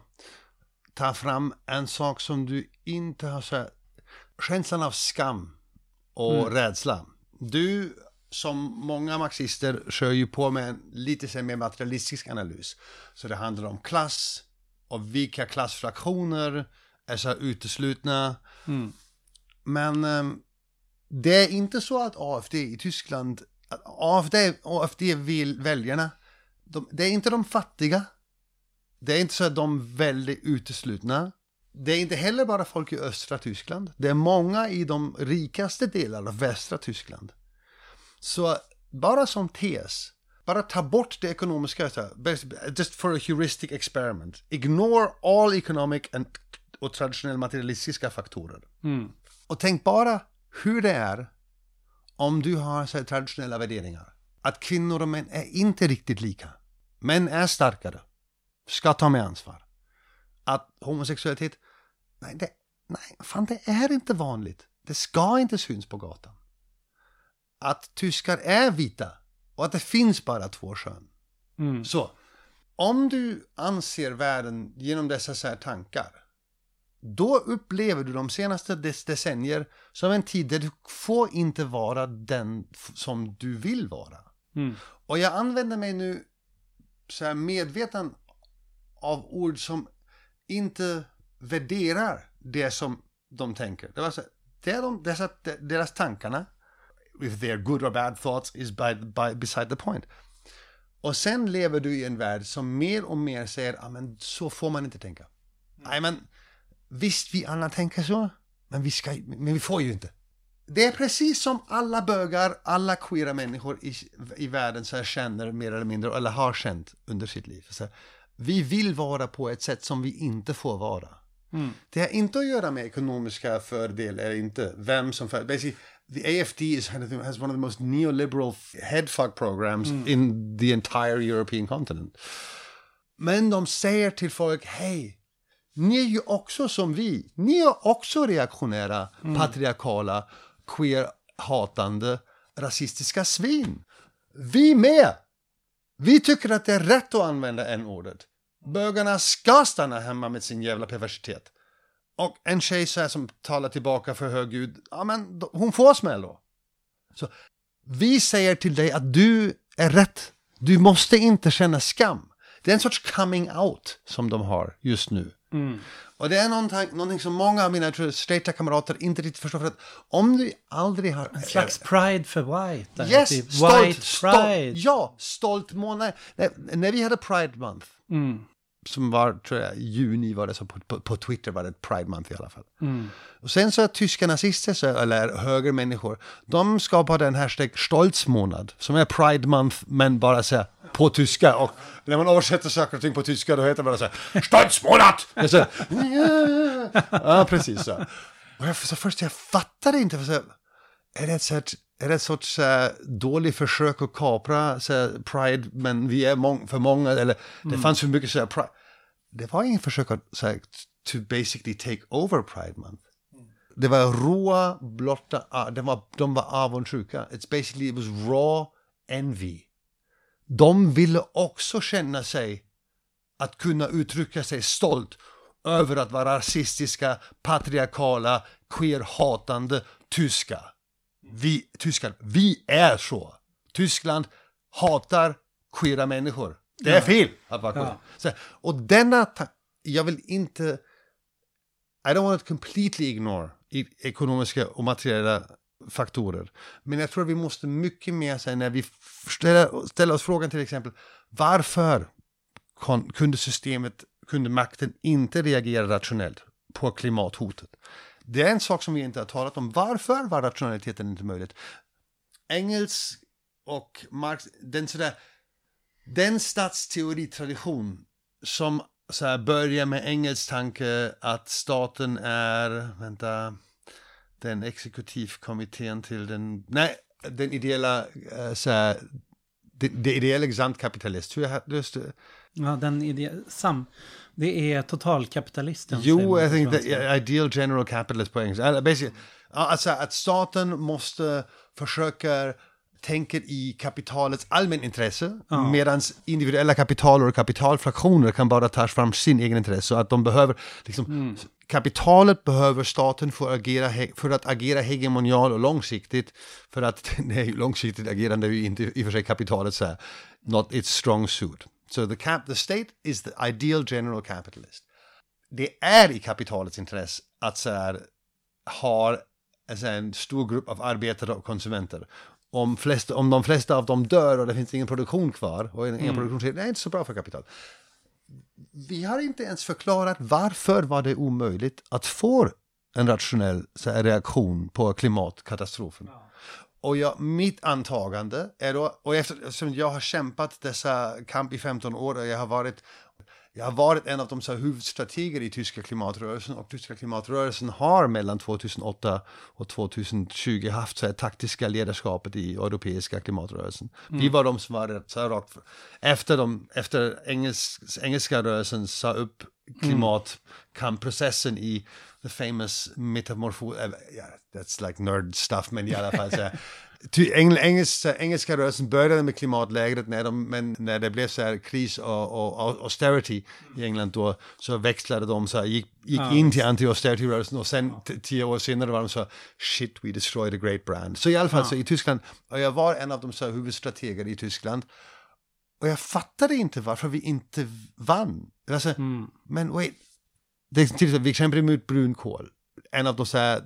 ta fram en sak som du inte har sett. Känslan av skam och rädsla. Du, som många marxister, kör ju på med en lite mer materialistisk analys. Så det handlar om klass och vilka klassfraktioner är så uteslutna. Men det är inte så att AFD i Tyskland, AFD vill väljarna, det är inte de fattiga. Det är inte så att de är väldigt uteslutna. Det är inte heller bara folk i östra Tyskland. Det är många i de rikaste delarna av västra Tyskland. Så bara som tes, bara ta bort det ekonomiska, just for a heuristic experiment. Ignore all economic och traditionella materialistiska faktorer. Och tänk bara hur det är om du har så här, traditionella värderingar. Att kvinnor och män är inte riktigt lika. män är starkare, ska ta med ansvar. Att homosexualitet, det är inte vanligt. Det ska inte syns på gatan. Att tyskar är vita och att det finns bara 2 kön. Så, om du anser världen genom dessa så här tankar, då upplever du de senaste decennier som en tid där du får inte vara den som du vill vara. Och jag använder mig nu så här medveten av ord som inte värderar det som de tänker. Det var så, deras tankarna, if they're good or bad thoughts, is beside the point. Och sen lever du i en värld som mer och mer säger, men så får man inte tänka. Nej, men visst vi alla tänker så, men vi får ju inte. Det är precis som alla bögar, alla queera människor i världen så här känner mer eller mindre, eller har känt under sitt liv. Så här, vi vill vara på ett sätt som vi inte får vara. Det har inte att göra med ekonomiska fördelar eller inte. Vem som basically, the AFD has one of the most neoliberal headfuck programs in the entire European continent. Men de säger till folk, hej, ni är ju också som vi. Ni är också reaktionära, patriarkala, queer-hatande, rasistiska svin. Vi med! Vi tycker att det är rätt att använda n-ordet. Bögarna ska stanna hemma med sin jävla perversitet. Och en tjej så här som talar tillbaka för högljudd, men hon får smäll då. Så vi säger till dig att du är rätt. Du måste inte känna skam. Det är en sorts coming out som de har just nu. Och det är någonting som många av mina straighta kamrater inte riktigt förstår. För att om du aldrig har... En slags pride för white. Yes, white pride. Stolt månad. När vi hade Pride Month, som var, tror jag, juni var det så, på Twitter var det Pride Month i alla fall. Och sen så tyska nazister, eller högermänniskor, de skapade en hashtag Stolzmånad, som är Pride Month, men bara så här, på tyska. Och när man översätter saker och ting på tyska, då heter det bara så här, Stolzmånad! Ja, precis så. Och jag fattade inte, så här, är det ett sorts dålig försök att kapra Pride, men vi är för många, eller det fanns för mycket så här Pride. Det var ingen försök att to basically take over Pride Month. Det var råa, blotta, de var avundsjuka. It was raw envy. De ville också känna sig att kunna uttrycka sig stolt över att vara rasistiska, patriarkala, queer-hatande tyska. Vi är så. Tyskland hatar queera människor. Det är fel att vara queer. Så, och jag vill inte, I don't want to completely ignore ekonomiska och materiella faktorer. Men jag tror vi måste mycket mer säga när vi ställer oss frågan till exempel, varför kunde makten inte reagera rationellt på klimathotet? Det är en sak som vi inte har talat om. Varför var rationaliteten inte möjligt? Engels och Marx, den statsteoritradition som så här börjar med Engels tanke att staten är, den exekutivkommittén till den ideella, det ideella examtkapitalist. Det är totalkapitalisten. Jo, jag tänkte ideal general capitalist på engelska. Alltså att staten måste försöka tänker i kapitalets allmänintresse, medan individuella kapital och kapitalfraktioner kan bara ta fram sin egen intresse. Så att de behöver, kapitalet behöver staten för att agera hegemonial och långsiktigt, för att långsiktigt agerande är ju inte i och för sig kapitalet så här, not its strong suit. So the state is the ideal general capitalist. Det är i kapitalets intresse att så här, ha en stor grupp av arbetare och konsumenter. Om de flesta av dem dör och det finns ingen produktion kvar och ingen produktion sker, det är inte så bra för kapital. Vi har inte ens förklarat varför var det omöjligt att få en rationell reaktion på klimatkatastrofen. Och mitt antagande är då, och eftersom jag har kämpat dessa kamp i 15 år och jag Jag har varit en av de så här huvudstrateger i tyska klimatrörelsen, och tyska klimatrörelsen har mellan 2008 och 2020 haft så här taktiska ledarskapet i europeiska klimatrörelsen. Vi var de som var rätt så här rakt efter engelska rörelsen sa upp klimatkampprocessen i the famous metamorphos, that's like nerd stuff, men i alla fall så här. Engelska rörelsen började med klimatlägret men när det blev så här kris och austerity i England då, så växlade de så här, gick in till anti-austerity-rörelsen, och sen 10 år senare var de så shit, we destroyed a great brand. Så i alla fall så i Tyskland, och jag var en av de så här huvudstrateger i Tyskland, och jag fattade inte varför vi inte vann. Alltså, men wait, det är till exempel mot brunkol, en av de så här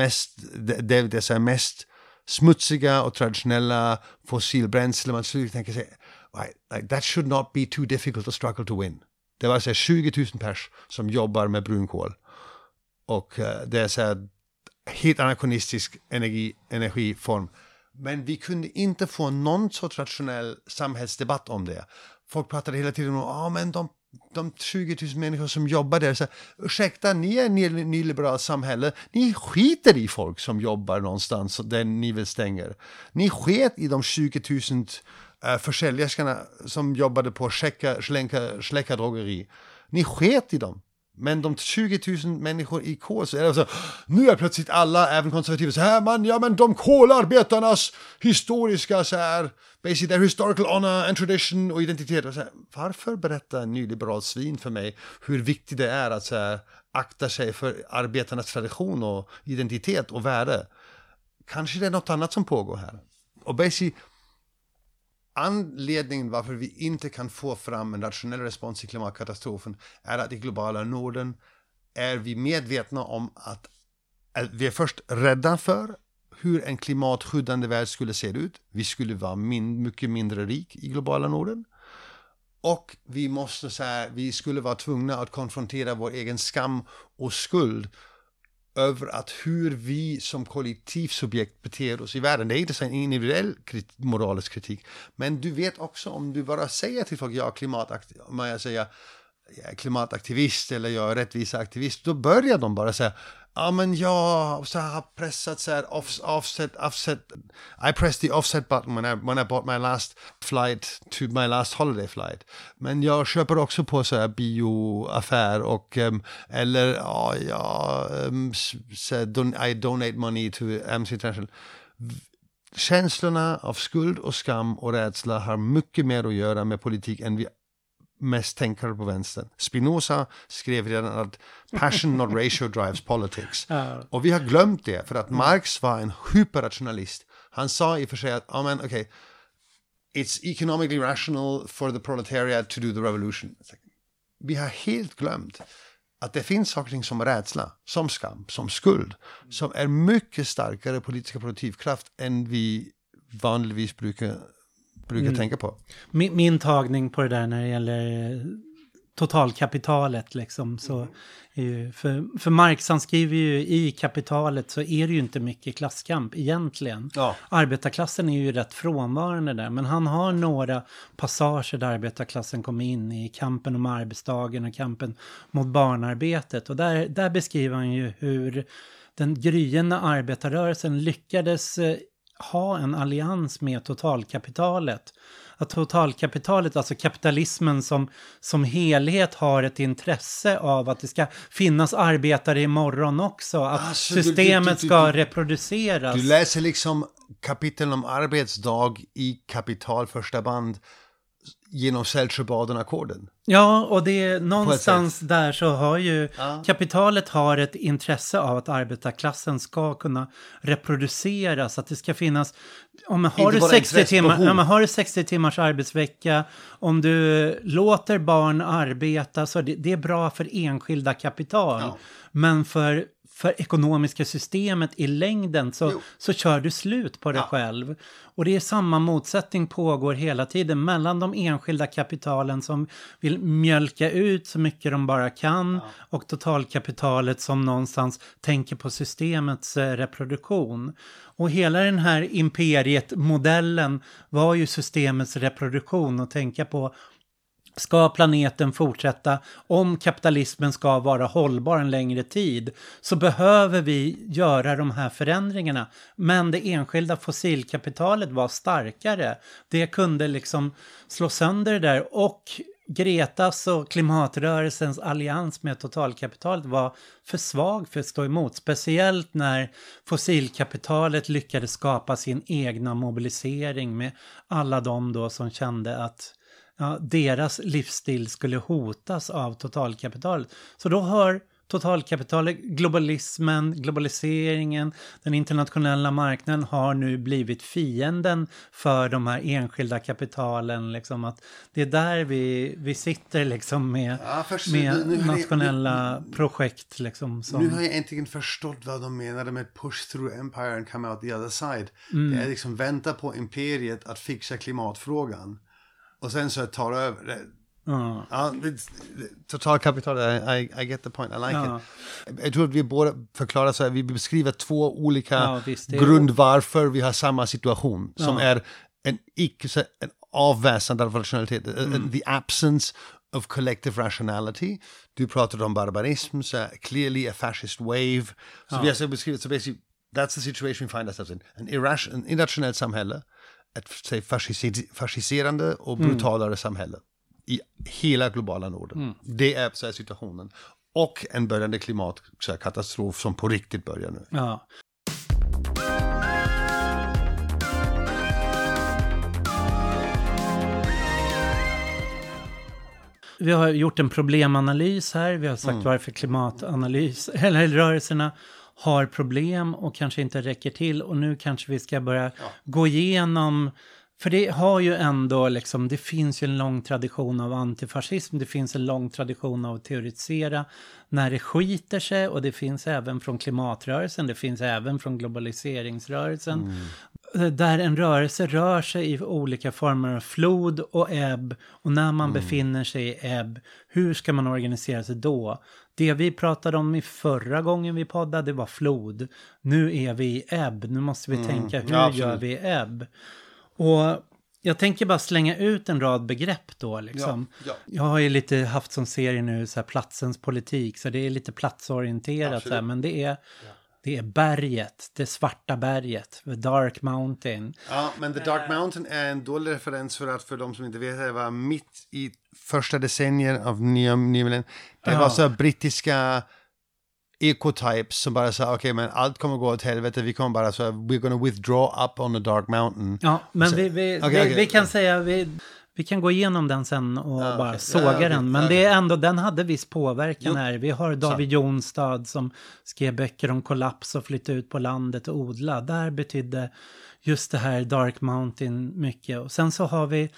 mest smutsiga och traditionella fossilbränslen. Man skulle tänka sig, like, that should not be too difficult to struggle to win. Det var så här 20 000 pers som jobbar med brunkol. Och det är så här helt anakronistisk energiform. Men vi kunde inte få någon så traditionell samhällsdebatt om det. Folk pratade hela tiden om, men de 20 000 människor som jobbar där, så ursäkta, ni är en nyliberal samhälle, ni skiter i folk som jobbar någonstans där ni vill stänga. Ni sket i de 20 000 försäljerskarna som jobbade på släcka drogeri. Ni sket i dem. Men de 20 000 människor i kol, så är det så, nu är plötsligt alla, även konservativa, så här, men de kolarbetarnas historiska, så här, basically their historical honor and tradition och identitet. Och så här, varför berättar en nyliberal svin för mig hur viktigt det är att så här, akta sig för arbetarnas tradition och identitet och värde? Kanske det är något annat som pågår här. Och basically, anledningen varför vi inte kan få fram en rationell respons i klimatkatastrofen är att i globala Norden är vi medvetna om att vi är först rädda för hur en klimatskyddande värld skulle se ut. Vi skulle vara mycket mindre rik i globala Norden. Och vi skulle vara tvungna att konfrontera vår egen skam och skuld över att hur vi som kollektivsubjekt beter oss i världen. Det är inte så en individuell moralisk kritik. Men du vet också, om du bara säger till folk, om jag säger jag är klimataktivist eller jag är rättviseaktivist, då börjar de bara säga, men jag så har pressat så här offset. I pressed the offset button when I bought my last flight to my last holiday flight. Men jag köper också på så här bioaffär och I donate money to Amnesty International. Känslorna av skuld och skam och rädsla har mycket mer att göra med politik än vi mest tänkare på vänstern. Spinoza skrev redan att passion not ratio drives politics. Och vi har glömt det, för att Marx var en hyperrationalist. Han sa i och för sig att it's economically rational for the proletariat to do the revolution. Vi har helt glömt att det finns saker som rädsla, som skam, som skuld, som är mycket starkare politiska produktivkraft än vi vanligtvis brukar tänka på. Min tagning på det där när det gäller totalkapitalet liksom, så är ju, för Marx, han skriver ju i Kapitalet, så är det ju inte mycket klasskamp egentligen. Ja. Arbetarklassen är ju rätt frånvarande där, men han har några passager där arbetarklassen kommer in i kampen om arbetsdagen och kampen mot barnarbetet, och där beskriver han ju hur den gryende arbetarrörelsen lyckades ha en allians med totalkapitalet. Att totalkapitalet, alltså kapitalismen som helhet, har ett intresse av att det ska finnas arbetare imorgon också. Att alltså, systemet ska reproduceras. Du läser liksom kapitel om arbetsdag i Kapital första band genom Saltsjöbaden-ackorden. Ja, och det är någonstans där så har ju kapitalet har ett intresse av att arbetarklassen ska kunna reproduceras, att det ska finnas, har du 60 timmars arbetsvecka, om du låter barn arbeta, så det är bra för enskilda kapital. Ja. Men för ekonomiska systemet i längden så kör du slut på dig själv. Och det är samma motsättning pågår hela tiden mellan de enskilda kapitalen som vill mjölka ut så mycket de bara kan och totalkapitalet som någonstans tänker på systemets reproduktion. Och hela den här imperiet-modellen var ju systemets reproduktion, och tänka på Ska planeten fortsätta, om kapitalismen ska vara hållbar en längre tid, så behöver vi göra de här förändringarna. Men det enskilda fossilkapitalet var starkare. Det kunde liksom slå sönder det där, och Gretas och klimatrörelsens allians med totalkapitalet var för svag för att stå emot. Speciellt när fossilkapitalet lyckades skapa sin egna mobilisering med alla de då som kände att deras livsstil skulle hotas av totalkapitalet. Så då har totalkapitalet, globaliseringen, den internationella marknaden har nu blivit fienden för de här enskilda kapitalen. Liksom, att det är där vi sitter liksom med nationella projekt. Liksom, som... Nu har jag äntligen förstått vad de menade med push through empire and come out the other side. Det är liksom vänta på imperiet att fixa klimatfrågan. Och sen så tar över det. Totalkapital, I get the point, I like it. Jag tror att vi båda förklarar så här, vi beskriver två olika grund varför vi har samma situation. Som är en avväsande av rationalitet. The absence of collective rationality. Du pratade om barbarism, så clearly a fascist wave. Så vi har så beskrivit, så basically, that's the situation we find ourselves in. En irrationellt samhälle. Ett fasciserande och brutalare samhälle i hela globala Norden. Det är så här situationen. Och en börjande klimatkatastrof som på riktigt börjar nu. Ja. Vi har gjort en problemanalys här. Vi har sagt varför klimatanalys eller rörelserna har problem och kanske inte räcker till, och nu kanske vi ska börja gå igenom, för det har ju ändå liksom, det finns ju en lång tradition av antifascism, det finns en lång tradition av att teoretisera när det skiter sig, och det finns även från klimatrörelsen, det finns även från globaliseringsrörelsen. Där en rörelse rör sig i olika former av flod och ebb, och när man befinner sig i ebb, hur ska man organisera sig då? Det vi pratade om i förra gången vi poddade, det var flod. Nu är vi i ebb, nu måste vi tänka, hur gör vi i ebb? Och jag tänker bara slänga ut en rad begrepp då liksom. Jag har ju lite haft som serie nu så här, platsens politik, så det är lite platsorienterat så här, men det är berget, det svarta berget, the Dark Mountain. Ja, men the Dark Mountain är en dålig referens för de som inte vet, det var mitt i första decennier av nya millennium. Det var så här brittiska ecotypes som bara sa okej, men allt kommer gå åt helvete, vi kommer bara så här, we're gonna withdraw up on the Dark Mountain. Ja, men så, vi kan säga vi kan gå igenom den sen och bara såga den. Men det är ändå, den hade viss påverkan här. Vi har David Jonstad som skrev böcker om kollaps och flyttade ut på landet och odla. Där betydde just det här Dark Mountain mycket. Och sen så har vi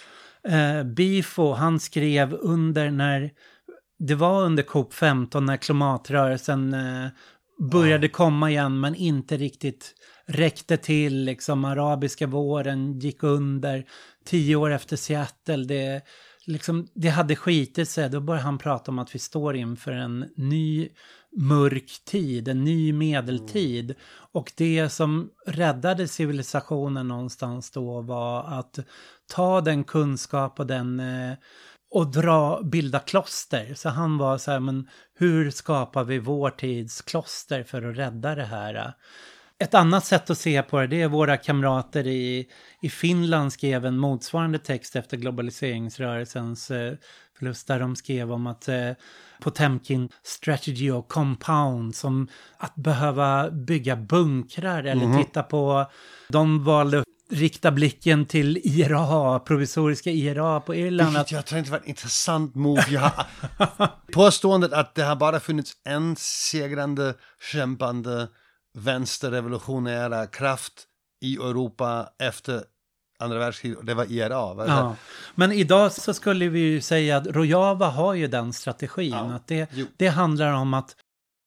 Bifo, han skrev under det var under COP15 när klimatrörelsen började komma igen, men inte riktigt räckte till. Liksom, arabiska våren gick under 10 år efter Seattle. Det hade skitit sig. Då började han prata om att vi står inför en ny mörk tid, en ny medeltid. Och det som räddade civilisationen någonstans då var att ta den kunskap och och bilda kloster. Så han var så här, men hur skapar vi vår tids kloster för att rädda det här? Ett annat sätt att se på det är våra kamrater i Finland skrev en motsvarande text efter globaliseringsrörelsens förlust, där de skrev om att Potemkin strategy och compound, som att behöva bygga bunkrar eller titta på, de valde rikta blicken till IRA, provisoriska IRA på Irland. Jag tror inte det var ett intressant move. Påståendet att det har bara funnits en segrande, kämpande vänsterrevolutionära kraft i Europa efter andra världskriget, och det var IRA. Ja. Men idag så skulle vi ju säga att Rojava har ju den strategin, att det handlar om att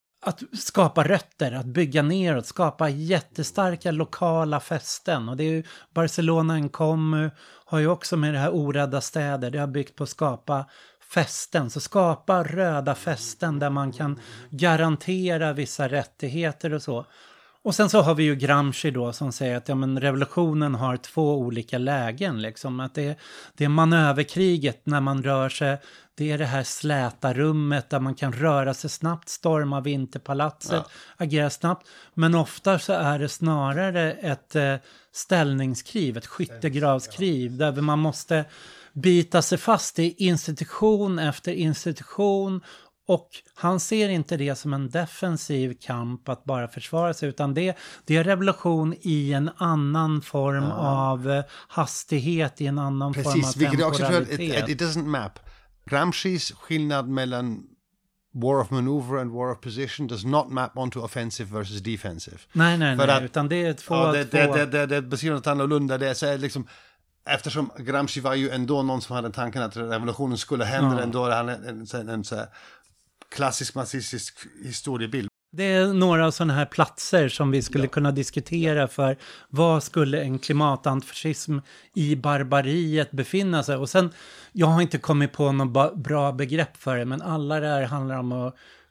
skapa rötter, att bygga neråt, skapa jättestarka lokala fästen. Och det är ju Barcelona har ju också med det här orädda städer, det har byggt på att skapa fästen. Så skapa röda fästen där man kan garantera vissa rättigheter och så. Och sen så har vi ju Gramsci då som säger att revolutionen har 2 olika lägen. Liksom. Att det är manöverkriget när man rör sig. Det är det här släta rummet där man kan röra sig snabbt, storma Vinterpalatset, agera snabbt. Men ofta så är det snarare ett ställningskrig, ett skyttegravskrig. Där man måste bita sig fast i institution efter institution. Och han ser inte det som en defensiv kamp att bara försvara sig, utan det är revolution i en annan form av hastighet, i en annan form av temporalitet. Vilket jag också tror att it doesn't map. Gramscis skillnad mellan war of maneuver and war of position does not map onto offensive versus defensive. Nej, utan det är två... Det beskriver något annorlunda. Det är så liksom... Eftersom Gramsci var ju ändå någon som hade tanken att revolutionen skulle hända ändå. Han en så här klassisk marxistisk historiebild. Det är några sådana här platser som vi skulle kunna diskutera för vad skulle en klimatantifascism i barbariet befinna sig. Och sen, jag har inte kommit på något bra begrepp för det, men alla det här handlar om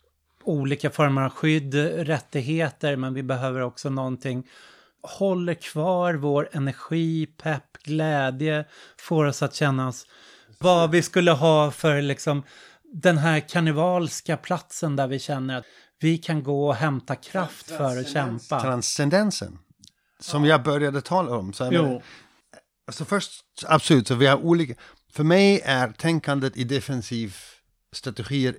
olika former av skydd, rättigheter, men vi behöver också någonting håller kvar vår energi, pepp, glädje, får oss att känna oss vad vi skulle ha för liksom den här karnevalska platsen där vi känner att vi kan gå och hämta kraft för att kämpa. Transcendensen, som jag började tala om. Så alltså först, absolut, så vi har olika... För mig är tänkandet i defensiv strategier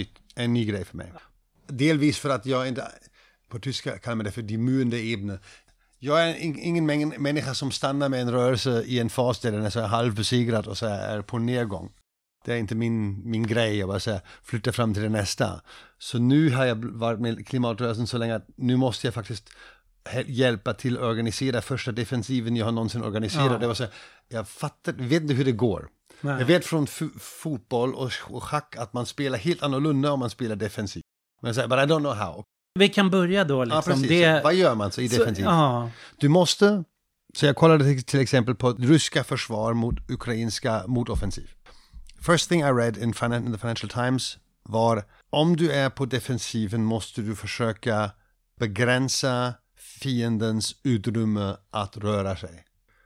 en ny grej för mig. Delvis för att jag inte... På tyska kallar man det för die mühende Ebene. Jag är ingen människa som stannar med en rörelse i en fas där den är så halvbesegrad och så är på nedgång. Det är inte min grej, jag bara säga flytta fram till det nästa. Så nu har jag varit med klimatrörelsen så länge att nu måste jag faktiskt hjälpa till att organisera första defensiven jag har någonsin organiserat. Ja. Det var så, jag vet inte hur det går. Nej. Jag vet från fotboll och schack att man spelar helt annorlunda om man spelar defensiv. Men så, but I don't know how. Vi kan börja då liksom. Ja, vad gör man så i defensiv? Du måste, så jag kollade till exempel på ryska försvar mot ukrainska motoffensiv. First thing I read in the Financial Times var om du är på defensiven måste du försöka begränsa fiendens utrymme att röra sig.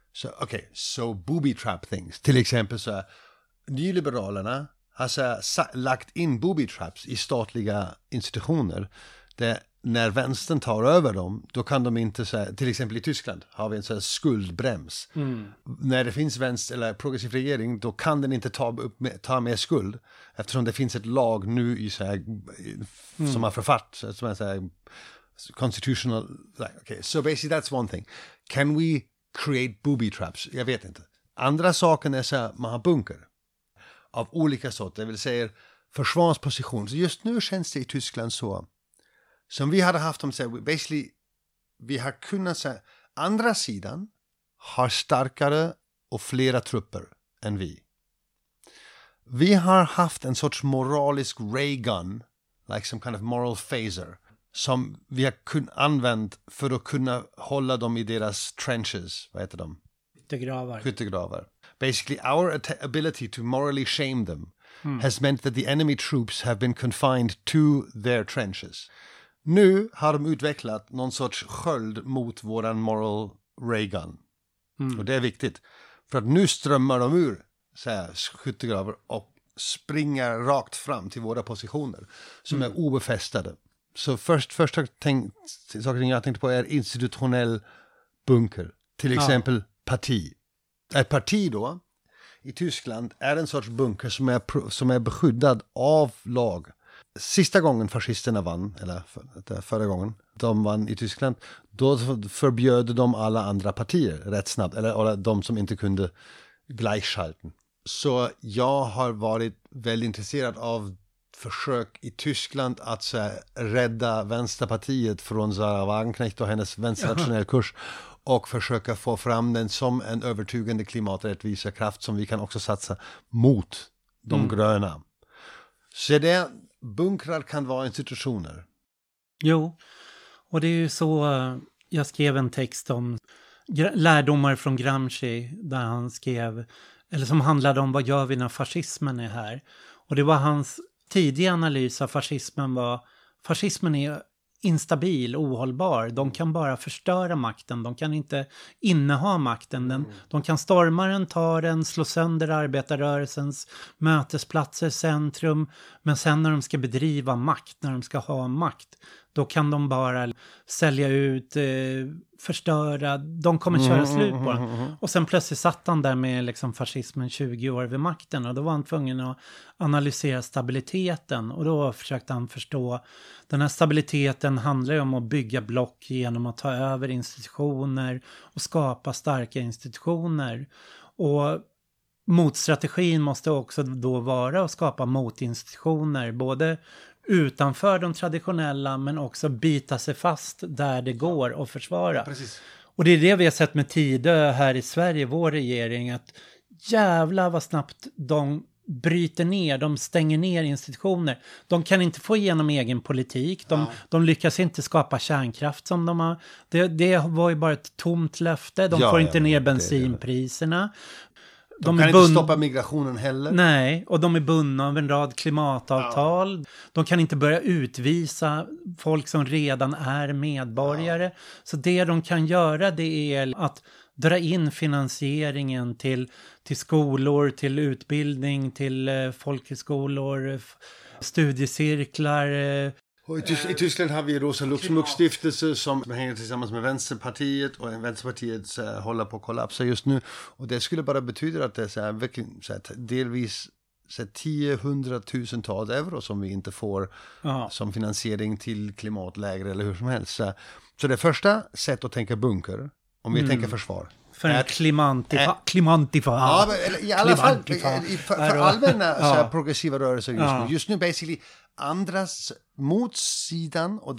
Så booby trap things. Till exempel så nyliberalerna har lagt in booby traps i statliga institutioner där när vänstern tar över dem, då kan de inte säga, till exempel i Tyskland har vi en sån här skuldbrems. När det finns vänster eller progressiv regering, då kan den inte ta med skuld, eftersom det finns ett lag nu i så här, som har författ, som är så här, constitutional, so basically that's one thing. Can we create booby traps? Jag vet inte. Andra saken är så här, man har bunker av olika sorter, det vill säga försvarsposition. Så just nu känns det i Tyskland så som vi hade haft om så basically vi har kunnat säga andra sidan har starkare och flera trupper än vi. Vi har haft en sorts moralisk ray gun, like some kind of moral phaser, som vi har använt för att kunna hålla dem i deras trenches, vad heter de? Skyttegravar. Basically our ability to morally shame them has meant that the enemy troops have been confined to their trenches. Nu har de utvecklat någon sorts sköld mot våran moral ray gun. Och det är viktigt. För att nu strömmar de ur så här, skyttegravar och springer rakt fram till våra positioner som är obefästade. Så första saken jag tänkte på är institutionell bunker. Till exempel parti. Ett parti då i Tyskland är en sorts bunker som är beskyddad av lag. Sista gången fascisterna vann, eller förra gången de vann i Tyskland, då förbjöd de alla andra partier rätt snabbt, eller de som inte kunde gleichschalten. Så jag har varit väldigt intresserad av försök i Tyskland att rädda Vänsterpartiet från Sarah Wagenknecht och hennes vänsternationell kurs och försöka få fram den som en övertygande klimaträttvisa kraft som vi kan också satsa mot de gröna. Så det bunkrar kan vara institutioner. Jo, och det är ju så jag skrev en text om lärdomar från Gramsci där han skrev, eller som handlade om vad gör vi när fascismen är här. Och det var hans tidiga analys av fascismen är instabil, ohållbar. De kan bara förstöra makten. De kan inte inneha makten. De kan storma den, ta den, slå sönder arbetarrörelsens mötesplatser, centrum. Men sen när de ska bedriva makt, när de ska ha makt, då kan de bara sälja ut, förstöra. De kommer köra slut på den. Och sen plötsligt satt han där med liksom fascismen 20 år vid makten. Och då var han tvungen att analysera stabiliteten. Och då försökte han förstå. Den här stabiliteten handlar ju om att bygga block genom att ta över institutioner. Och skapa starka institutioner. Och motstrategin måste också då vara att skapa motinstitutioner. Både utanför de traditionella, men också bita sig fast där det går och försvara. Precis. Och det är det vi har sett med Tidö här i Sverige, vår regering, att jävla vad snabbt de bryter ner, de stänger ner institutioner. De kan inte få igenom egen politik, de lyckas inte skapa kärnkraft som de har. Det var ju bara ett tomt löfte, de får inte ner bensinpriserna. De kan inte stoppa migrationen heller. Nej, och de är bundna av en rad klimatavtal. Ja. De kan inte börja utvisa folk som redan är medborgare. Ja. Så det de kan göra, det är att dra in finansieringen till skolor, till utbildning, till folkhögskolor, studiecirklar. Och i Tyskland har vi Rosa Luxemburg-stiftelse som hänger tillsammans med Vänsterpartiet, och Vänsterpartiet håller på att kollapsa just nu. Och det skulle bara betyda att det är verkligen delvis 10-100 000 euro som vi inte får som finansiering till klimatläger eller hur som helst. Så det första sätt att tänka bunker, om vi tänker försvar. För en klimantifa. Ja, i alla fall för allmänna progressiva rörelser just nu. Just nu basically andras motsidan, och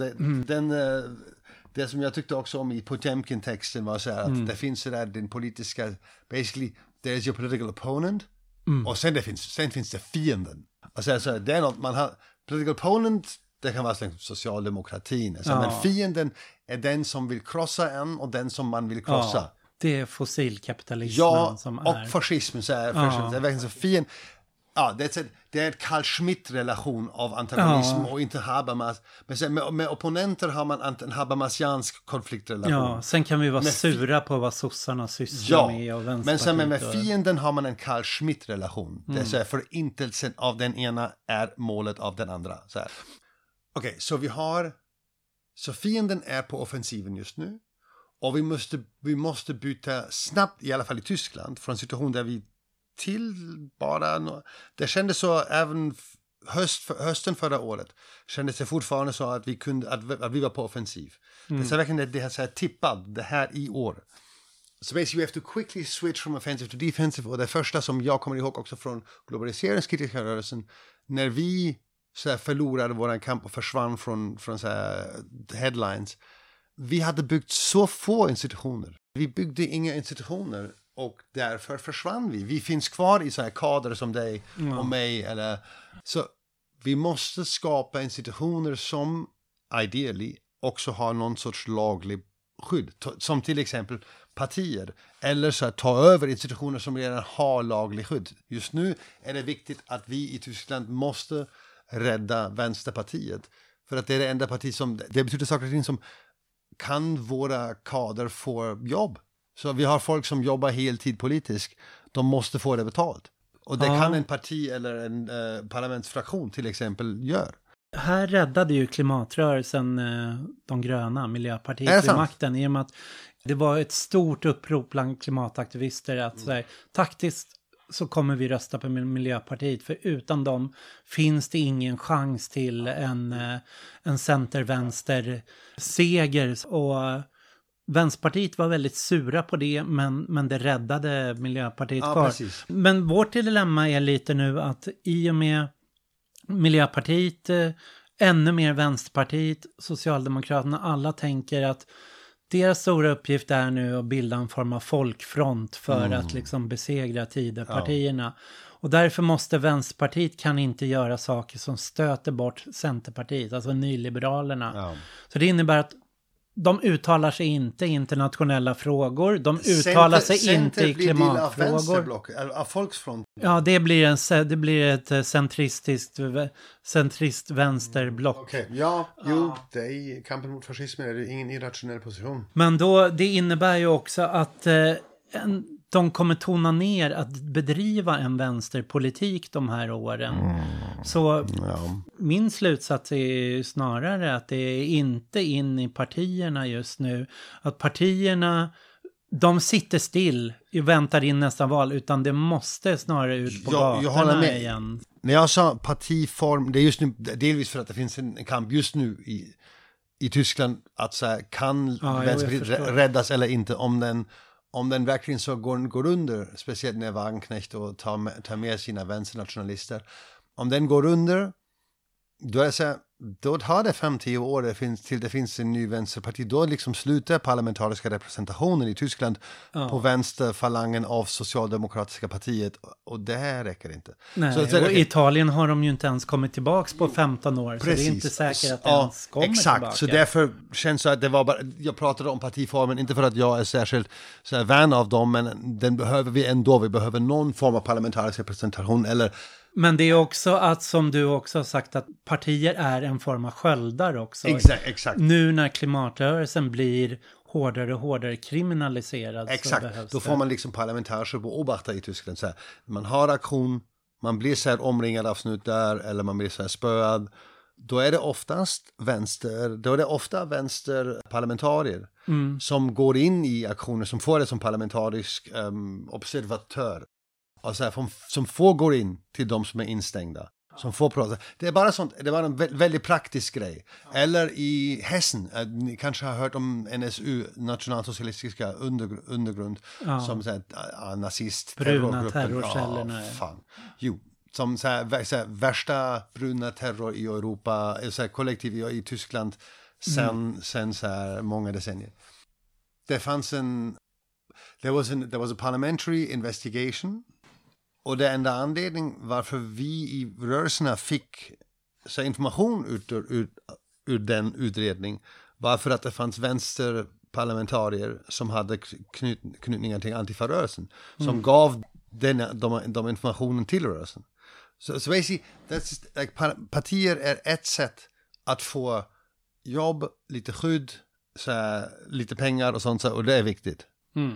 det som jag tyckte också om i Potemkin-texten var så här att det finns så där den politiska, basically there's your political opponent, och sen finns det fienden. Alltså det är något man har, political opponent, det kan vara socialdemokratin, men fienden är den som vill krossa en och den som man vill krossa. Ja, det är fossilkapitalismen som är. Och fascismen så är det är verkligen så fienden. Ja, det är ett Carl Schmitt-relation av antagonism och inte Habermas. Men med opponenter har man en habermasiansk konfliktrelation. Ja, sen kan vi vara sura på vad sossarna sysslar med. Och men sen med fienden har man en Carl Schmitt-relation. Det är så här, förintelsen av den ena är målet av den andra. Okej, så fienden är på offensiven just nu. Och vi måste byta snabbt, i alla fall i Tyskland, från situation där vi till bara, det kändes så även hösten förra året kändes det fortfarande så att vi var på offensiv. Det är verkligen det här så här tippad det här i år. So basically we have to quickly switch from offensive to defensive, och det första som jag kommer ihåg också från globaliseringskritiska rörelsen, när vi så här förlorade våran kamp och försvann från så här headlines. Vi hade byggt så få institutioner. Vi byggde inga institutioner. Och därför försvann vi. Vi finns kvar i så här kader som dig och mig. Så vi måste skapa institutioner som ideally också har någon sorts laglig skydd. Som till exempel partier. Eller så här, ta över institutioner som redan har laglig skydd. Just nu är det viktigt att vi i Tyskland måste rädda Vänsterpartiet. För att det är det enda parti som, det betyder saker och ting som kan våra kader få jobb. Så vi har folk som jobbar heltid politiskt. De måste få det betalt. Och det kan en parti eller en parlamentsfraktion till exempel gör. Här räddade ju klimatrörelsen de gröna, Miljöpartiet vid makten. I och med att det var ett stort upprop bland klimataktivister att så här, taktiskt så kommer vi rösta på Miljöpartiet. För utan dem finns det ingen chans till en center-vänster-seger. Och Vänsterpartiet var väldigt sura på det, men det räddade Miljöpartiet kvar. Precis. Men vårt dilemma är lite nu att i och med Miljöpartiet, ännu mer Vänsterpartiet, Socialdemokraterna, alla tänker att deras stora uppgift är nu att bilda en form av folkfront för att liksom besegra Tidöpartierna. Och därför måste Vänsterpartiet kan inte göra saker som stöter bort Centerpartiet, alltså nyliberalerna. Så det innebär att de uttalar sig inte i internationella frågor. De uttalar sig inte i klimatfrågor. Av Folksfront. Ja, det blir ett centrist-vänsterblock. Okej. Det är kampen mot fascismen är det ingen irrationell position. Men då, det innebär ju också att de kommer tona ner att bedriva en vänsterpolitik de här åren. Så min slutsats är ju snarare att det är inte in i partierna just nu. Att partierna, de sitter still och väntar in nästa val, utan det måste snarare ut på gatorna igen. När jag sa partiform, det är just nu delvis för att det finns en kamp just nu i Tyskland att så här, kan Vänsterpartiet räddas eller inte, om den verkligen så går under, speciellt när Wagenknecht och tar med sina vänsternationalister. Om den går under, då är det så här, då tar det 5-10 år till det finns en ny vänsterparti. Då liksom slutar parlamentariska representationen i Tyskland på vänsterfalangen av socialdemokratiska partiet. Och det här räcker inte. Nej, så och i Italien har de ju inte ens kommit tillbaka på 15 år. Precis. Så det är inte säkert att det ens kommer tillbaka. Så därför känns det att det var bara, jag pratade om partiformen, inte för att jag är särskilt så här vän av dem, men den behöver vi ändå. Vi behöver någon form av parlamentarisk representation eller... Men det är också att, som du också har sagt, att partier är en form av sköldar också. Exakt. Nu när klimatrörelsen blir hårdare och hårdare kriminaliserad. Exakt, då får man liksom parlamentariska beobachtare i Tyskland. Så här, man har aktion, man blir så här omringad av snutar eller man blir så här spöad. Då är det ofta vänsterparlamentarier som går in i aktioner, som får det som parlamentarisk observatör. Och så här, som får gå in till de som är instängda. Som får prata. Det är bara sånt, det var en väldigt praktisk grej. Eller i Hessen, ni kanske har hört om NSU, nationalsocialistiska undergrund, som så här, nazist, bruna terrorcellerna. Som så här, värsta bruna terror i Europa, så här, kollektiv i Tyskland sen så här många decennier. Det fanns there was a parliamentary investigation. Och det enda anledningen varför vi i rörelserna fick så information ur den utredning var för att det fanns vänsterparlamentarier som hade knytningar till antifarrörelsen som gav de informationen till rörelsen. Så basically, partier är ett sätt att få jobb, lite skydd, så här, lite pengar och sånt, och det är viktigt.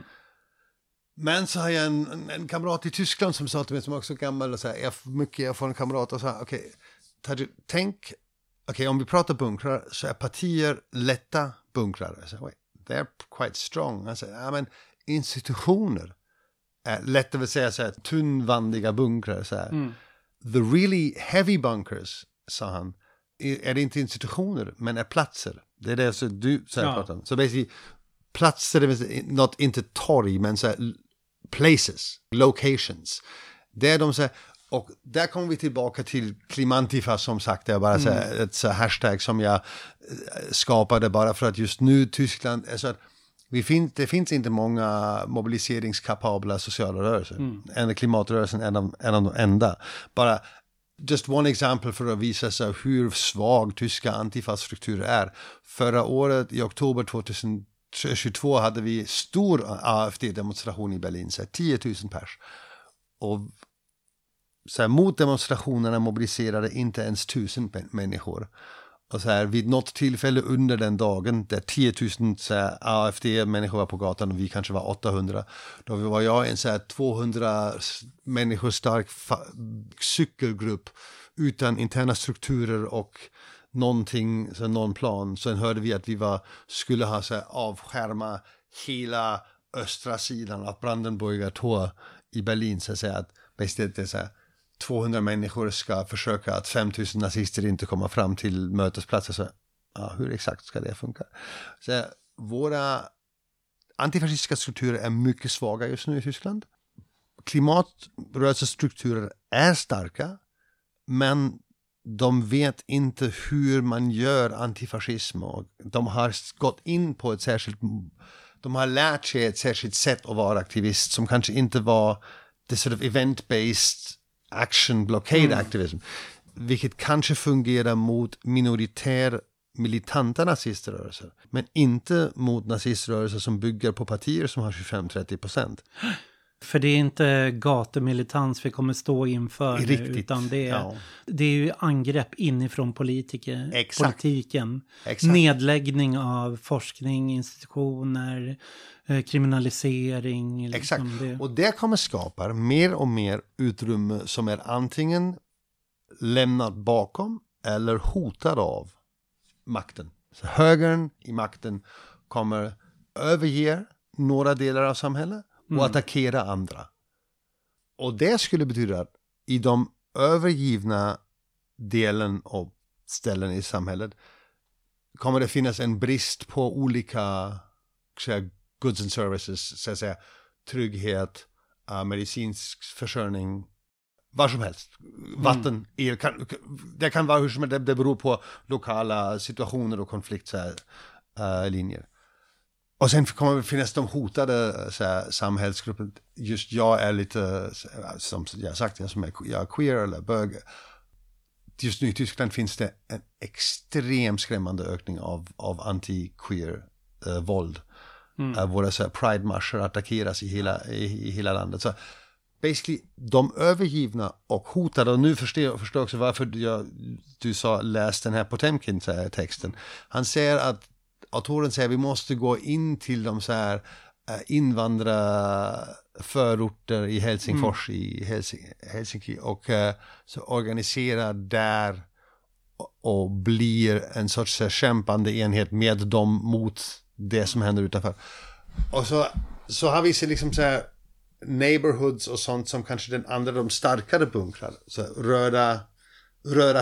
Men så har jag en kamrat i Tyskland som sa till mig, som också är gammal och så här, mycket erfaren kamrat, och sa tänk, om vi pratar bunkrar så är partier lätta bunkrar. Så, they're quite strong. Han säger, men institutioner är lätt att säga så här, tunnvandiga bunkrar. Så här. The really heavy bunkers, sa han, är det inte institutioner, men är platser. Det är det så du pratar om. Så basically, platser, inte torg, men så här, places, locations. Det är de så här, och där kommer vi tillbaka till Klimantifa, som sagt. Det är bara så här, ett så hashtag som jag skapade bara för att just nu Tyskland är så att det finns inte många mobiliseringskapabla sociala rörelser. Klimatrörelsen är en av de enda. Bara just one example för att visa så hur svag tyska antifa-strukturer är. Förra året i oktober 2022 hade vi stor AfD-demonstration i Berlin, så 10 000 pers. Och så här, mot demonstrationerna mobiliserade inte ens 1000 människor. Och så här, vid något tillfälle under den dagen där 10 000 AfD-människor var på gatan och vi kanske var 800, då var jag en så här 200 människor stark cykelgrupp utan interna strukturer och någonting, så någon plan. Sen hörde vi att vi skulle ha så här, avskärma hela östra sidan av Brandenburger Tor i Berlin, så att säga, att det är så här, 200 människor ska försöka att 5000 nazister inte kommer fram till mötesplatser. Så hur exakt ska det funka? Så våra antifascistiska strukturer är mycket svaga just nu i Tyskland. Klimatrörelsestrukturer är starka, men de vet inte hur man gör antifascism, och de har gått in på de har lärt sig ett särskilt sätt att vara aktivist som kanske inte var the sort of event-based action blockade activism, vilket kanske fungerar mot minoritär militanta naziströrelser. Men inte mot naziströrelser som bygger på partier som har 25-30%. För det är inte gatumilitans vi kommer stå inför Riktigt, nu, utan det är ju angrepp inifrån politiken. Exakt. Nedläggning av forskning, institutioner, kriminalisering. Exakt, Det. och det kommer skapa mer och mer utrymme som är antingen lämnat bakom eller hotad av makten. Så högern i makten kommer överge några delar av samhället och attackera andra. Och det skulle betyda att i de övergivna delen av ställen i samhället kommer det finnas en brist på olika goods and services, så att säga, trygghet, medicinsk försörjning, vad som helst. Vatten, el, det kan vara hur som helst, det beror på lokala situationer och konfliktlinjer. Och sen kommer det finnas de hotade samhällsgrupper. Just jag är lite, som jag sagt, jag är queer eller bög. Just nu i Tyskland finns det en extrem skrämmande ökning av anti-queer våld. Våra pride-marscher attackeras i hela landet. Så basically, de övergivna och hotade, och nu förstår också varför du sa läs den här Potemkin-texten. Han säger att autorn säger att vi måste gå in till de så här invandrarförorter i Helsingfors, i Helsinki och så organisera där och blir en sorts kämpande enhet med dem mot det som händer utanför. Och så har vi så liksom så här neighborhoods och sånt som kanske den andra, de starkare bunkrar. Så röda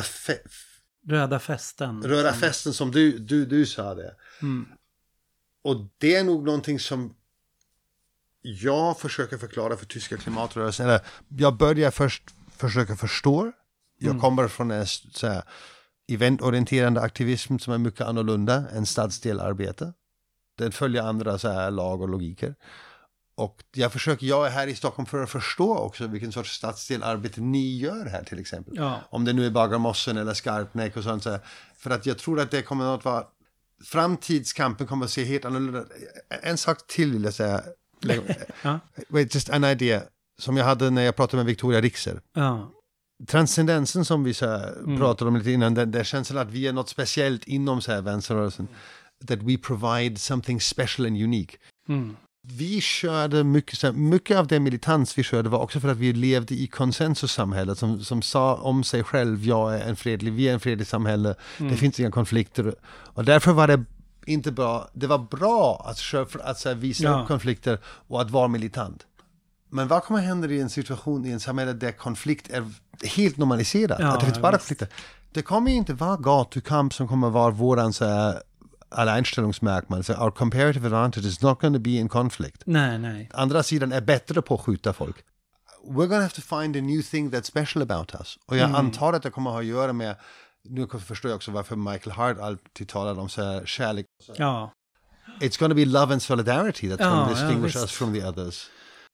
fästen som du sa det. Och det är nog någonting som jag försöker förklara för tyska klimatrörelsen. Eller jag börjar först försöka förstå. Jag kommer från en så här eventorienterande aktivism som är mycket annorlunda än stadsdelarbete. Den följer andra så här lag och logiker. Och jag är här i Stockholm för att förstå också vilken sorts stadsdelarbete ni gör här till exempel. Ja. Om det nu är Bagarmossen eller Skarpnäck och sånt. Så här. För att jag tror att det kommer att vara, framtidskampen kommer att se helt annorlunda. En sak till vill jag säga. Wait, just an idea som jag hade när jag pratade med Victoria Rixer. Ja. Transcendensen som vi så här pratade om lite innan, det känns som att vi är något speciellt inom så här vänsterrörelsen. That we provide something special and unique. Vi körde mycket av det militans vi körde var också för att vi levde i konsensussamhället som sa om sig själv, vi är en fredlig samhälle, det finns inga konflikter, och därför var det inte bra, det var bra att visa upp konflikter och att vara militant. Men vad kommer hända i en situation i en samhälle där konflikt är helt normaliserat, att det finns bara konflikter? Det kommer inte vara gatukamp som kommer vara våran så här alleinstellungsmerkmal. So our comparative advantage is not going to be in conflict. Nej. Andra sidan är bättre på att skjuta folk. We're going to have to find a new thing that's special about us. Och jag antar att det kommer att ha att göra med, nu förstår jag också varför Michael Hart alltid talar om så här kärlek. Ja. It's going to be love and solidarity that's going to distinguish us from the others.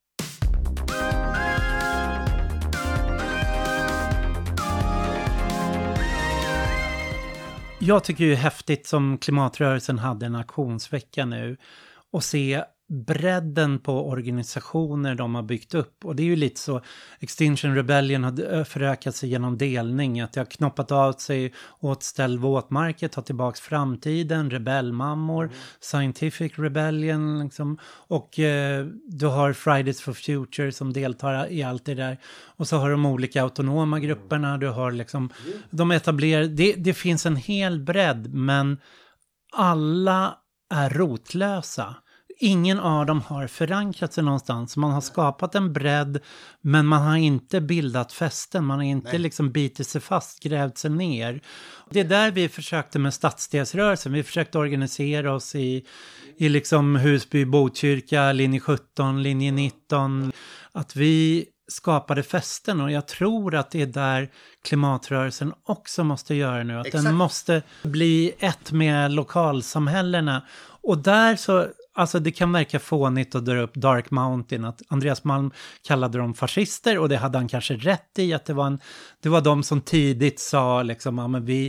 Jag tycker ju häftigt som klimatrörelsen hade en aktionsvecka nu och se bredden på organisationer de har byggt upp. Och det är ju lite så, Extinction Rebellion har förökat sig genom delning, att det har knoppat av sig åt Ställ våtmarker, ta tillbaks framtiden, rebellmammor, Scientific Rebellion liksom. Och du har Fridays for Future som deltar i allt det där. Och så har de olika autonoma grupperna, du har liksom, de etablerar, det finns en hel bredd, men alla är rotlösa. Ingen av dem har förankrat sig någonstans. Man har skapat en bredd, men man har inte bildat fästen. Man har inte liksom bitit sig fast, grävt sig ner. Det är där vi försökte med stadsdelsrörelsen. Vi försökte organisera oss i liksom Husby, Botkyrka, linje 17, linje 19. Att vi skapade fästen, och jag tror att det är där klimatrörelsen också måste göra nu. Att den måste bli ett med lokalsamhällena. Och där så, alltså det kan verka fånigt att dra upp Dark Mountain, att Andreas Malm kallade dem fascister, och det hade han kanske rätt i, att det var de som tidigt sa liksom, ja, men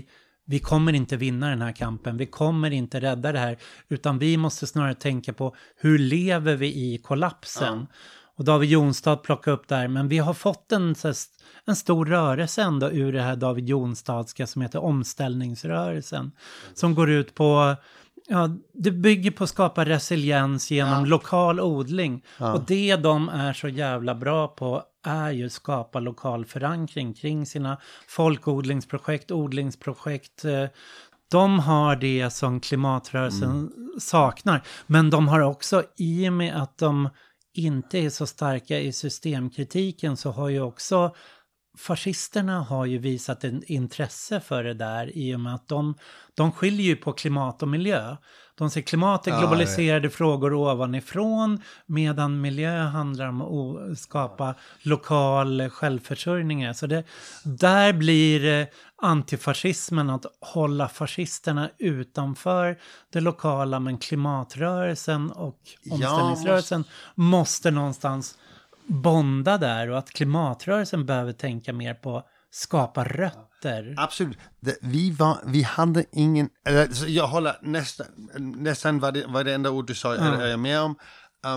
vi kommer inte vinna den här kampen, vi kommer inte rädda det här, utan vi måste snarare tänka på hur lever vi i kollapsen. Och David Jonstad plockar upp där, men vi har fått en stor rörelse ändå ur det här David Jonstadska som heter omställningsrörelsen. Som går ut på, det bygger på att skapa resiliens genom lokal odling. Och det de är så jävla bra på är ju skapa lokal förankring kring sina folkodlingsprojekt, odlingsprojekt. De har det som klimatrörelsen saknar. Men de har också, i och med att de inte är så starka i systemkritiken, så har ju också fascisterna har ju visat en intresse för det där, i och med att de skiljer ju på klimat och miljö. De ser klimat är globaliserade frågor ovanifrån, medan miljö handlar om att skapa lokal självförsörjning. Så där blir antifascismen att hålla fascisterna utanför det lokala, men klimatrörelsen och omställningsrörelsen måste någonstans bonda där, och att klimatrörelsen behöver tänka mer på skapa rötter. Absolut. Vi hade ingen, jag håller nästan varenda ord du sa är jag med om.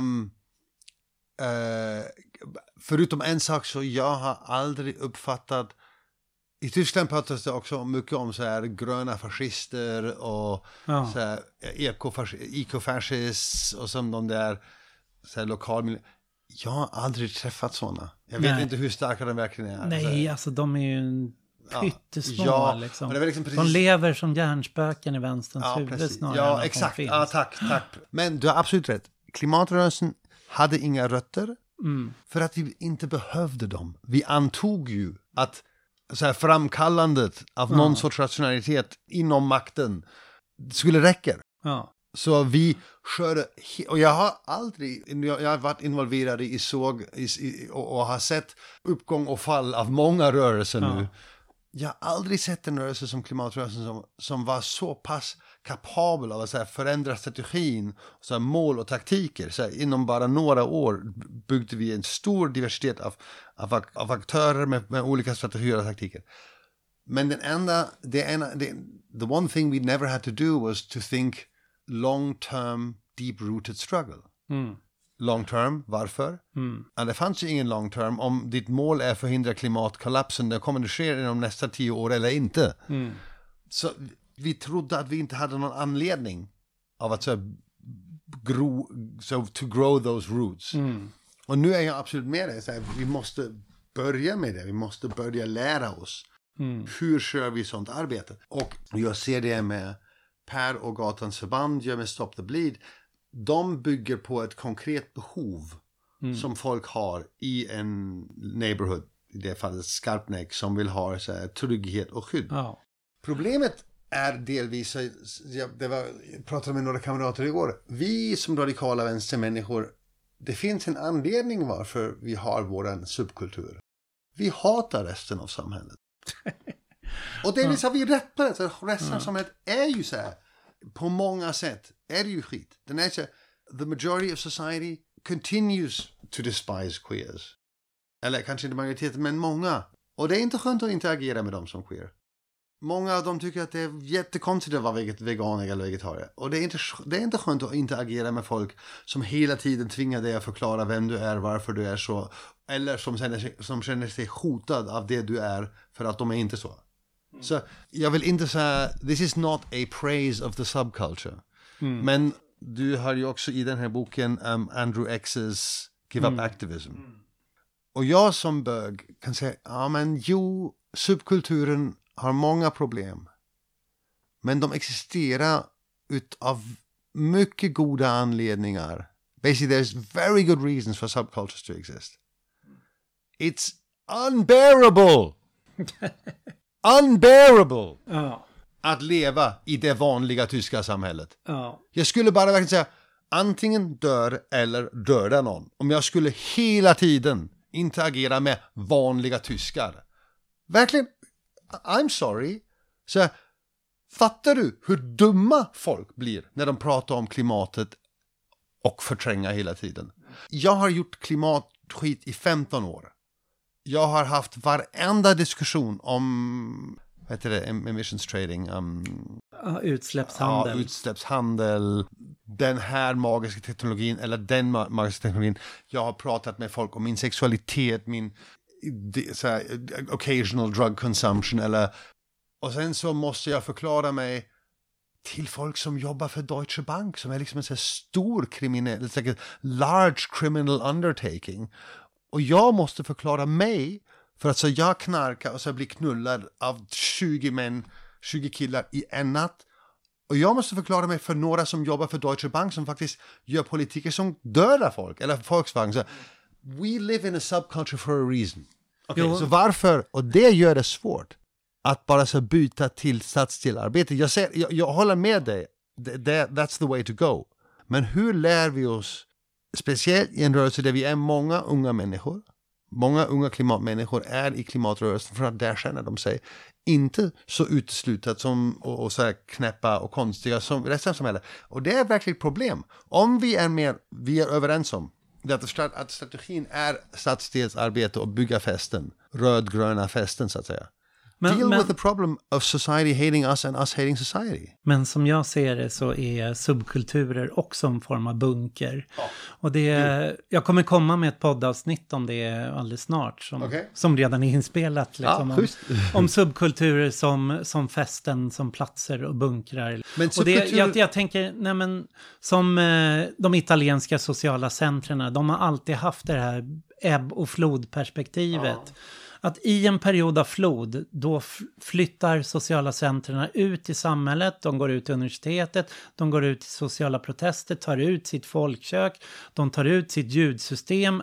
Förutom en sak, så jag har aldrig uppfattat, i Tyskland pratas det också mycket om så här gröna fascister och så här ekofascist och som de där så här lokalmiljö. Jag har aldrig träffat sådana. Jag vet inte hur starka de verkligen är. Nej, alltså de är ju pyttesmå liksom. Det liksom precis... De lever som hjärnspöken i vänsterns huvud snarare. Ja, exakt. Ja, tack. Men du har absolut rätt. Klimatrörelsen hade inga rötter för att vi inte behövde dem. Vi antog ju att så här, framkallandet av någon sorts rationalitet inom makten skulle räcka. Ja. Så vi körde, och jag har varit involverad i och har sett uppgång och fall av många rörelser nu. Jag har aldrig sett en rörelse som klimatrörelsen som var så pass kapabel av att så här, förändra strategin, så här, mål och taktiker. Så här, inom bara några år byggde vi en stor diversitet av aktörer med olika strategier och taktiker. Men the one thing we never had to do was to think long-term, deep-rooted struggle. Long-term, varför? Det fanns ju ingen long-term om ditt mål är att förhindra klimatkollapsen. Det kommer det ske inom nästa 10 år eller inte. Så vi trodde att vi inte hade någon anledning av att to grow those roots. Och nu är jag absolut med dig. Så här, vi måste börja med det. Vi måste börja lära oss. Hur kör vi sånt arbete? Och jag ser det med Per och Gatans förband gör med Stop the Bleed. De bygger på ett konkret behov som folk har i en neighborhood, i det fallet Skarpnäck, som vill ha så här, trygghet och skydd. Problemet är delvis, jag pratade med några kamrater igår, vi som radikala vänstermänniskor, det finns en anledning varför vi har våran subkultur. Vi hatar resten av samhället. Och delvis har vi rätt på det. Resten av samhället är ju så här. På många sätt är det ju skit. Den är så här, the majority of society continues to despise queers. Eller kanske inte majoriteten, men många. Och det är inte skönt att interagera med dem som queer. Många av dem tycker att det är jättekonstigt att vara vegan eller vegetarier. Och det är inte skönt att interagera med folk som hela tiden tvingar dig att förklara vem du är, varför du är så. Eller som känner sig hotad av det du är för att de är inte så. Så jag vill inte säga, this is not a praise of the subculture. Men du har ju också i den här boken Andrew X's Give Up Activism. Och jag som bög kan säga, subkulturen har många problem. Men de existerar utav mycket goda anledningar. Basically there's very good reasons for subcultures to exist. It's unbearable! Unbearable att leva i det vanliga tyska samhället. Jag skulle bara verkligen säga, antingen dör eller döda någon. Om jag skulle hela tiden interagera med vanliga tyskar. Verkligen, I'm sorry. Så fattar du hur dumma folk blir när de pratar om klimatet och förtränga hela tiden? Jag har gjort klimatskit i 15 år. Jag har haft varenda diskussion om vad heter det, emissions trading, utsläppshandel. Ja, utsläppshandel, den här magiska teknologin eller den magiska teknologin. Jag har pratat med folk om min sexualitet, min så här, occasional drug consumption och sen så måste jag förklara mig till folk som jobbar för Deutsche Bank som är liksom en så här stor kriminell, it's like a large criminal undertaking. Och jag måste förklara mig för att så jag knarkar och så blir knullad av 20 killar i en natt. Och jag måste förklara mig för några som jobbar för Deutsche Bank som faktiskt gör politiker som dödar folk. Eller Volkswagen. Så, we live in a subculture for a reason. Okay, så varför? Och det gör det svårt att bara så byta till stadsdelarbete. Jag håller med dig. That's the way to go. Men hur lär vi oss, speciellt i en rörelse där vi är många unga människor, många unga klimatmänniskor är i klimatrörelsen för att där känner de sig inte så uteslutat som och så här knäppa och konstiga som resten av samhället. Och det är verkligen ett problem. Om vi är överens om att strategin är stadsdelsarbete och bygga fästen, rödgröna fästen så att säga. Deal with the problem of society hating us and us hating society. Men som jag ser det så är subkulturer också en form av bunker. Ja. Och jag kommer komma med ett poddavsnitt om det alldeles snart. Som redan är inspelat. Liksom, om subkulturer som fästen, som platser och bunkrar. Men jag tänker, som de italienska sociala centrerna, de har alltid haft det här ebb- och flodperspektivet. Ja. Att i en period av flod, då flyttar sociala centrerna ut i samhället, de går ut till universitetet, de går ut till sociala protester, tar ut sitt folkkök, de tar ut sitt ljudsystem,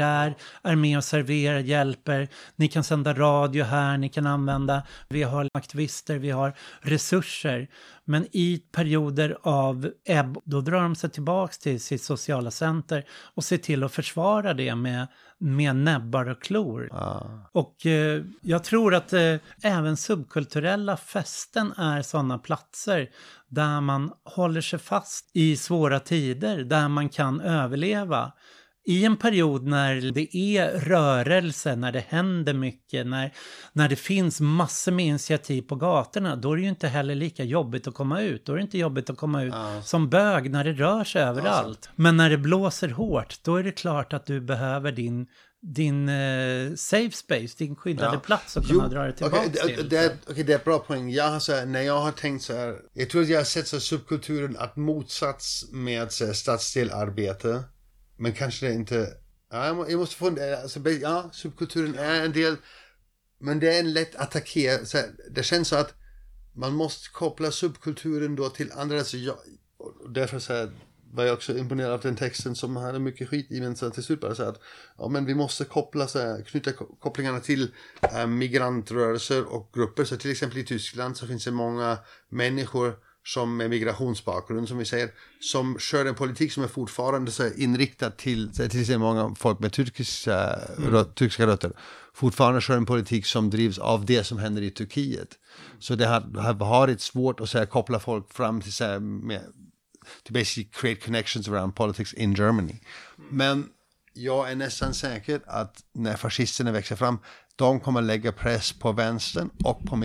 är med och serverar, hjälper. Ni kan sända radio här, ni kan använda, vi har aktivister, vi har resurser. Men i perioder av ebb, då drar de sig tillbaka till sitt sociala center och ser till att försvara det med näbbar och klor. Och jag tror att även subkulturella fästen är sådana platser där man håller sig fast i svåra tider, där man kan överleva. I en period när det är rörelse, när det händer mycket, när det finns massor med initiativ på gatorna, då är det ju inte heller lika jobbigt att komma ut. Då är det inte jobbigt att komma ut som bög när det rör sig överallt. Men när det blåser hårt, då är det klart att du behöver din safe space, din skyddade plats att kunna dra dig tillbaka till. Det är ett bra poäng. När jag har tänkt så här, jag tror att jag har sett så subkulturen att motsats med stadsdelarbete. Men kanske det inte... jag måste få... subkulturen är en del... Men det är en lätt attacker. Det känns så att man måste koppla subkulturen då till andra... därför var jag också imponerad av den texten som hade mycket skit i, men så till slut bara så att men vi måste knyta kopplingarna till migrantrörelser och grupper. Så till exempel i Tyskland så finns det många människor som med migrationsbakgrund, som vi säger, som kör en politik som är fortfarande så inriktad till exempel många folk med turkiska rötter, fortfarande kör en politik som drivs av det som händer i Turkiet. Så det har varit svårt att koppla folk fram till to basically create connections around politics in Germany. Men jag är nästan säker att när fascisterna växer fram, de kommer lägga press på vänstern och på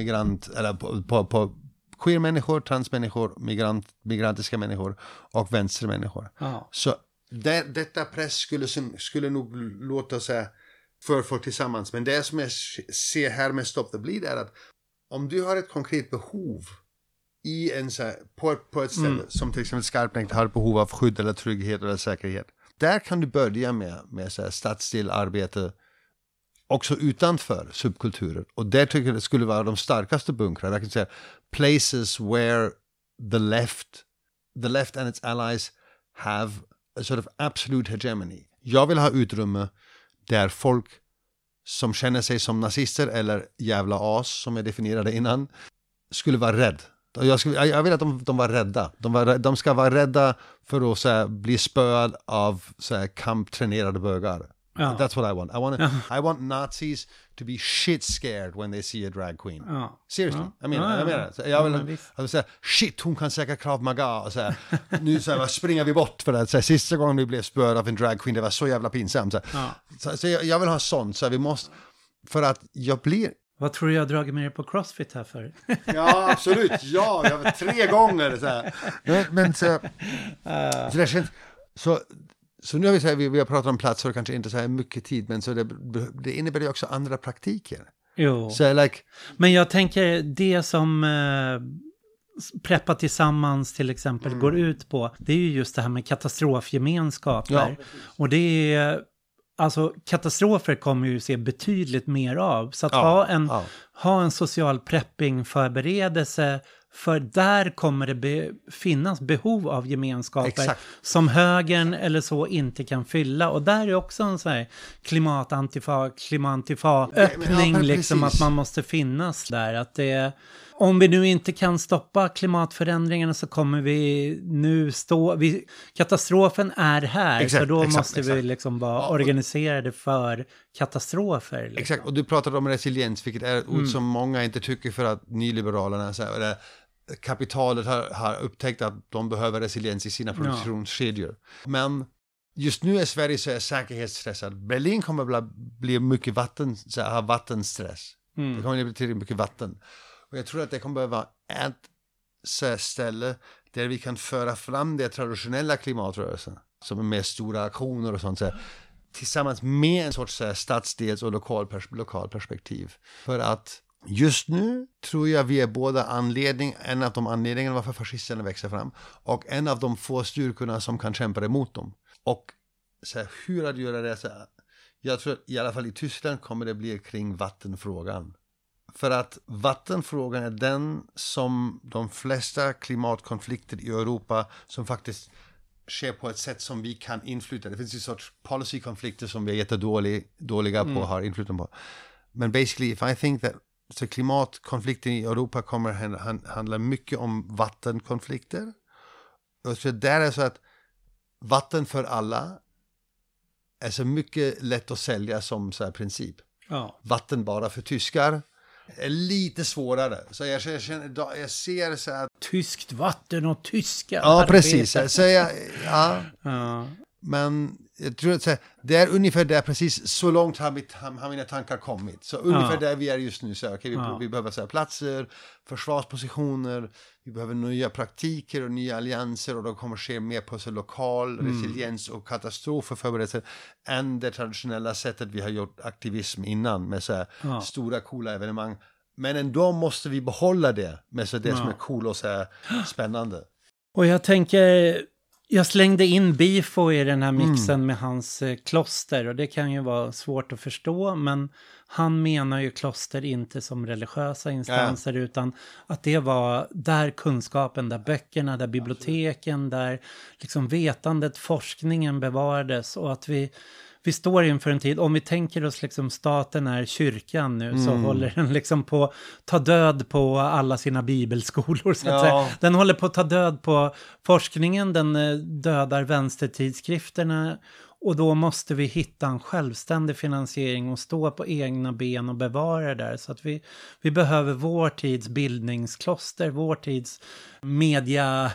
på queer-människor, transmänniskor, migrantiska människor och vänstermänniskor. Så detta press skulle nog låta sig för folk tillsammans. Men det som jag ser här med Stop the Bleed är att om du har ett konkret behov i en på ett ställe som till exempel Skarpnäck har ett behov av skydd eller trygghet eller säkerhet. Där kan du börja med stadsdelarbete också utanför subkulturer. Och där tycker jag det skulle vara de starkaste bunkrar. Jag kan säga places where the left and its allies have a sort of absolute hegemony. Jag vill ha utrymme där folk som känner sig som nazister eller jävla as, som jag definierade innan, skulle vara rädd. Jag vill att de var rädda. De ska vara rädda för att bli spöad av kamptränerade bögar. That's what I want. I want Nazis to be shit scared when they see a drag queen. Seriously. Jag menar. Jag vill säga, shit, hon kan säkert Krav Maga. Och nu springer vi bort för att sista gången vi blev spöad av en drag queen, det var så jävla pinsamt. Så jag vill ha sånt. Så vi måste, för att jag blir... Vad tror du jag har dragit med dig på CrossFit här för? Ja, absolut. Ja, jag var 3 gånger så här. Men så det känns så nu har vi har pratat om platser och kanske inte så här mycket tid, men så det innebär ju också andra praktiker. Jo. Så Men jag tänker det som Preppa tillsammans till exempel går ut på, det är ju just det här med katastrofgemenskaper. Ja. Och det är, alltså katastrofer kommer ju se betydligt mer av. Så att ha en social prepping-förberedelse, för där kommer det finnas behov av gemenskaper som högern eller så inte kan fylla. Och där är också en sån här klimatantifa öppning, liksom att man måste finnas där. Att det, om vi nu inte kan stoppa klimatförändringarna så kommer vi nu katastrofen är här, så då måste vi liksom vara organiserade för katastrofer. Liksom. Exakt, och du pratade om resiliens, vilket är ett ord som många inte tycker, för att nyliberalerna så här, kapitalet har upptäckt att de behöver resiliens i sina produktionskedjor. Men just nu är Sverige så säkerhetsstressad. Berlin kommer bli mycket ha vattenstress. Det kommer bli till mycket vatten. Och jag tror att det kommer behöva ett ställe där vi kan föra fram det traditionella klimatrörelsen, som är med stora aktioner och sånt, så här, tillsammans med en sorts stadsdels- och lokal perspektiv. För att just nu tror jag vi är båda en av de anledningarna varför fascisterna växer fram, och en av de få styrkorna som kan kämpa emot dem. Och så här, hur att göra det så här, jag tror att i alla fall i Tyskland kommer det bli kring vattenfrågan. För att vattenfrågan är den som de flesta klimatkonflikter i Europa som faktiskt sker på ett sätt som vi kan inflyta. Det finns ju sorts policykonflikter som vi är jättedåliga på har inflytande på. Men basically, if I think that så klimatkonflikten i Europa kommer handla mycket om vattenkonflikter. Och så där är så att vatten för alla är så mycket lätt att sälja som så här princip. Ja. Vatten bara för tyskar är lite svårare. Så jag ser så att tyskt vatten och tyska arbete. Precis. Men jag tror att det är ungefär där, precis så långt har mina tankar kommit. Så ungefär där vi är just nu. Så, vi behöver så här, platser, försvarspositioner, vi behöver nya praktiker och nya allianser, och de kommer ske mer på så lokal resiliens och katastrofförberedelser än det traditionella sättet vi har gjort aktivism innan med så här, stora coola evenemang. Men ändå måste vi behålla det med så det som är cool och så här, spännande. Och jag tänker, jag slängde in Bifo i den här mixen med hans kloster, och det kan ju vara svårt att förstå, men han menar ju kloster inte som religiösa instanser utan att det var där kunskapen, där böckerna, där biblioteken, där liksom vetandet, forskningen bevarades, och att vi står inför en tid, om vi tänker oss liksom staten är kyrkan nu, så håller den liksom på att ta död på alla sina bibelskolor så att säga. Den håller på att ta död på forskningen, den dödar vänstertidskrifterna, och då måste vi hitta en självständig finansiering och stå på egna ben och bevara det där. Så att vi behöver vår tids bildningskloster, vår tids media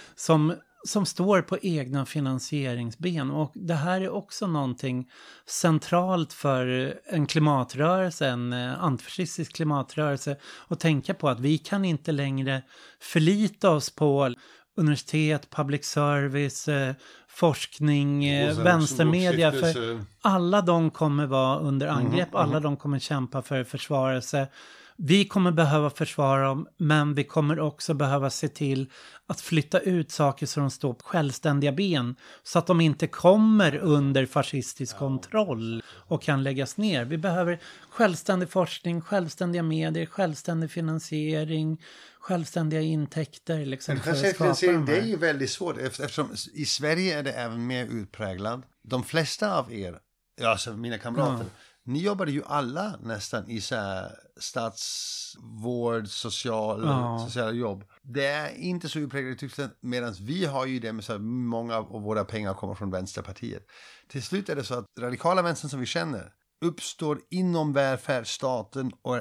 som står på egna finansieringsben. Och det här är också någonting centralt för en klimatrörelse, en antifascistisk klimatrörelse, att tänka på att vi kan inte längre förlita oss på universitet, public service, forskning, vänstermedia, för alla de kommer vara under angrepp, alla de kommer kämpa för försvarelse. Vi kommer behöva försvara dem, men vi kommer också behöva se till att flytta ut saker så de står på självständiga ben, så att de inte kommer under fascistisk kontroll och kan läggas ner. Vi behöver självständig forskning, självständiga medier, självständig finansiering, självständiga intäkter. Liksom, finansiering, det är ju väldigt svårt, eftersom i Sverige är det även mer utpräglad. De flesta av er, alltså mina kamrater, ni jobbade ju alla nästan i så här statsvård, sociala jobb. Det är inte så utpräglat i Tyskland, medan vi har ju det med så här, många av våra pengar kommer från Vänsterpartiet. Till slut är det så att radikala vänstern som vi känner uppstår inom välfärdsstaten och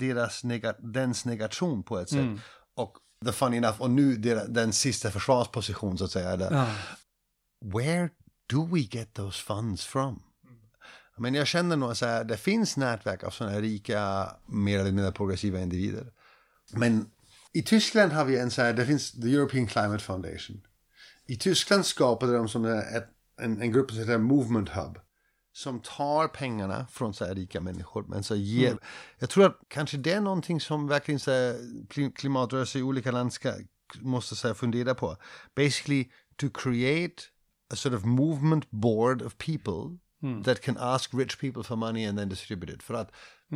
är dens negation på ett sätt. Och the funny enough, och nu den sista försvarsposition så att säga. Where do we get those funds from? Men jag känner nog så här, det finns nätverk av sådana här rika, mer eller mindre progressiva individer. Men i Tyskland har vi det finns the European Climate Foundation. I Tyskland skapade de som en grupp som heter Movement Hub. Som tar pengarna från så här rika människor. Men så ger, jag tror att kanske det är någonting som verkligen så här, klimatrörelser i olika land måste så här, fundera på. Basically to create a sort of movement board of people that can ask rich people for money and then distribute it. För att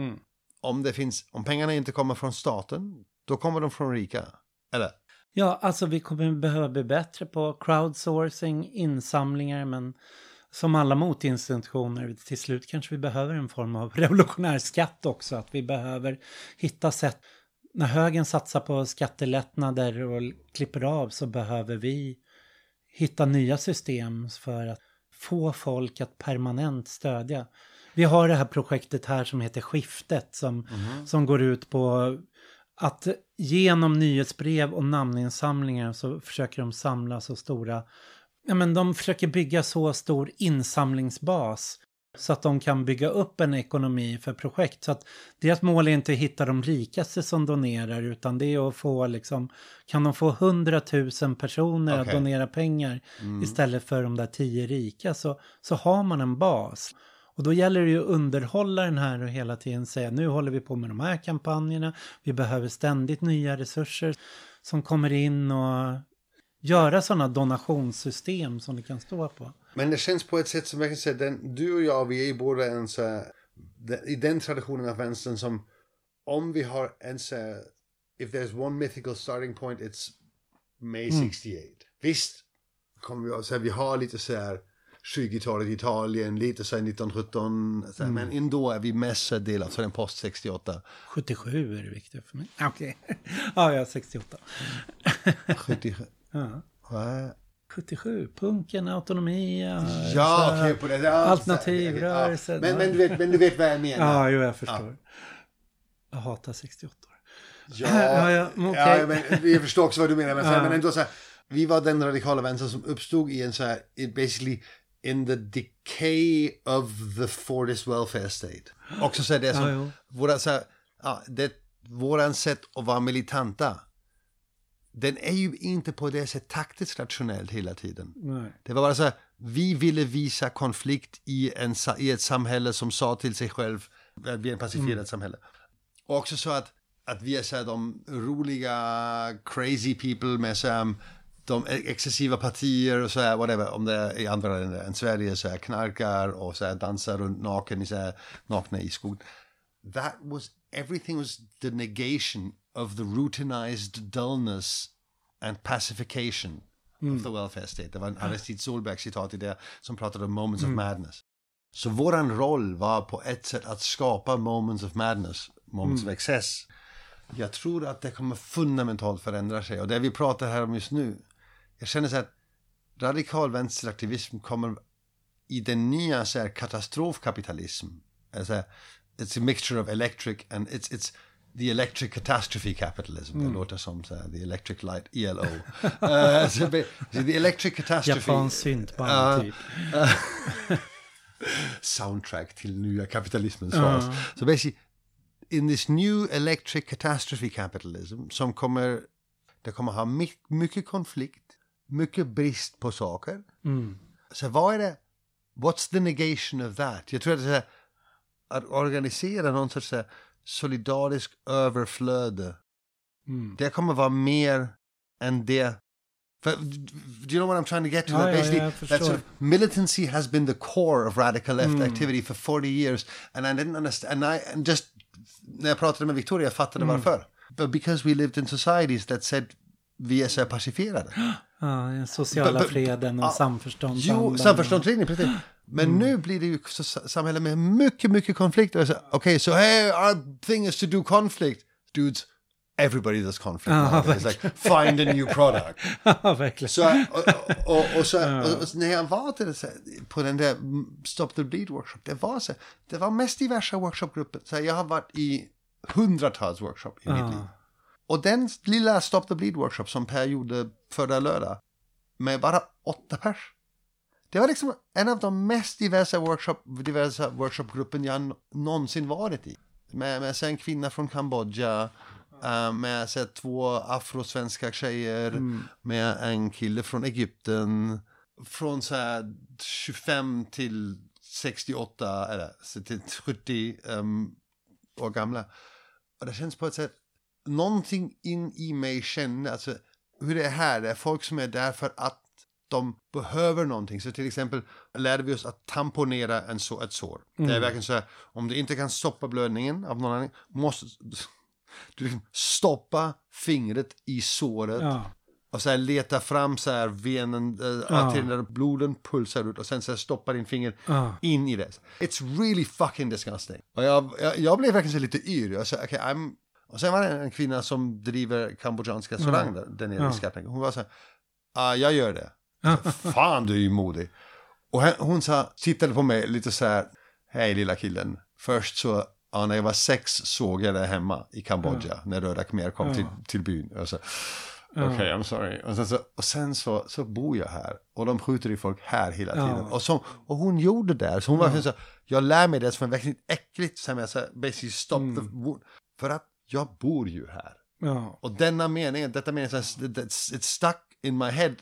om pengarna inte kommer från staten, då kommer de från rika. Eller? Ja, alltså vi kommer behöva bli bättre på crowdsourcing, insamlingar, men som alla motinstitutioner, till slut kanske vi behöver en form av revolutionär skatt också. Att vi behöver hitta sätt, när högen satsar på skattelättnader och klipper av, så behöver vi hitta nya system för att få folk att permanent stödja. Vi har det här projektet här som heter Skiftet som går ut på att genom nyhetsbrev och namninsamlingar så försöker de samla så stora, de försöker bygga så stor insamlingsbas så att de kan bygga upp en ekonomi för projekt. Så att deras mål är inte att hitta de rikaste som donerar, utan det är att få kan de få 100 000 personer att donera pengar istället för de där 10 rika, så har man en bas. Och då gäller det ju att underhålla den här och hela tiden säga, nu håller vi på med de här kampanjerna, vi behöver ständigt nya resurser som kommer in, och göra sådana donationssystem som det kan stå på. Men det känns på ett sätt som jag kan säga, du och jag, vi är båda i den traditionen av vänstern som, om vi har if there's one mythical starting point, it's May 68. Visst kommer vi har lite så här 20-talet i Italien, lite så här 1917, men ändå är vi mest del av den post 68. 77 är det viktigt för mig. Okej. Ja, jag är 68. 77. Ja. 77, punken, autonomi, okej, på det. Alternativrörelse. Men du vet vad jag menar. Ja, jag förstår. Jag hatar 68 år. Men jag förstår också vad du menar. Men ändå så här, vi var den radikala vänster som uppstod i en så här, basically in the decay of the Fordist welfare state. Också så här, det som våran sätt att vara militanta, den är ju inte på det sätt taktiskt rationellt hela tiden. Nej. Det var bara så här, vi ville visa konflikt i ett samhälle som sa till sig själv att vi är en pacifierat samhälle. Och också så att vi är så här, de roliga crazy people med så här, de excessiva partier och så här, whatever, om det är i andra länder än Sverige, så här knarkar och så här dansar runt nakna i skogen. Everything was the negation of the routinized dullness and pacification of the welfare state. Det var en Aristide Solberg citat i det som pratade om moments of madness. Så våran roll var på ett sätt att skapa moments of madness, moments of excess. Jag tror att det kommer fundamentalt förändra sig, och det vi pratar här om just nu, jag känner så att radikal vänsteraktivism kommer i den nya så här katastrofkapitalism. Alltså, it's a mixture of electric and it's the electric catastrophe capitalism. Det låter som så här, the electric light, ELO. So the electric catastrophe. Japan syntband typ. Soundtrack till nya kapitalismens fas. So basically, in this new electric catastrophe capitalism, det kommer ha mycket konflikt, mycket brist på saker. Så vad är det? What's the negation of that? Jag tror att det är att organisera någon sorts solidarisk överflöde. Det kommer vara mer än det. Do you know what I'm trying to get to? Basically, that sort of militancy has been the core of radical left activity for 40 years, and I didn't understand. And just när jag pratade med Victoria, jag fattade varför. But because we lived in societies that said vi är så pacifierade. Den sociala freden och samförståndsandan. Jo, samförståndslinjen, precis. Men nu blir det ju samhälle med mycket konflikt. Okay, so hey, our thing is to do conflict. Dudes, everybody does conflict. It's like, find a new product. Ja, verkligen. Så när jag var på den där Stop the Bleed workshop, det var mest diversa workshopgrupper. Så jag har varit i hundratals workshop i mitt liv. Och den lilla Stop the Bleed workshop som Per gjorde förra lördag, med bara 8 pers. Det var liksom en av de mest diversa workshopgruppen jag någonsin varit i. Med en kvinna från Kambodja, med 2 afrosvenska tjejer, med en kille från Egypten, från så här 25 till 68 eller till 70 år gamla. Och det känns på ett sätt, någonting in i mig känner, alltså hur det är här, det är folk som är där för att de behöver någonting. Så till exempel lärde vi oss att tamponera ett sår. Det är verkligen så här, om du inte kan stoppa blödningen av någon anledning, måste du liksom stoppa fingret i såret. Ja. Och så här leta fram så här venen, till där bloden pulsar ut. Och sen så här stoppa din finger in i det. It's really fucking disgusting. Och jag blev verkligen så lite yr. Jag sa, och sen var det en kvinna som driver kambodjanska restaurang där nere i Skatnäck. Hon var så här, jag gör det. Fan, du är ju modig. Och hon tittade på mig lite så här, hej lilla killen. Först så, när jag var 6 såg jag det hemma i Kambodja. När Röda Khmer kom till byn. Och så, okej, I'm sorry. Och sen så bor jag här. Och de skjuter i folk här hela tiden. Och hon gjorde det. Så hon var så, jag lär mig det som är verkligen äckligt. Som jag sa, basically stop the wound. För att jag bor ju här. Och detta meningen, it's stuck in my head.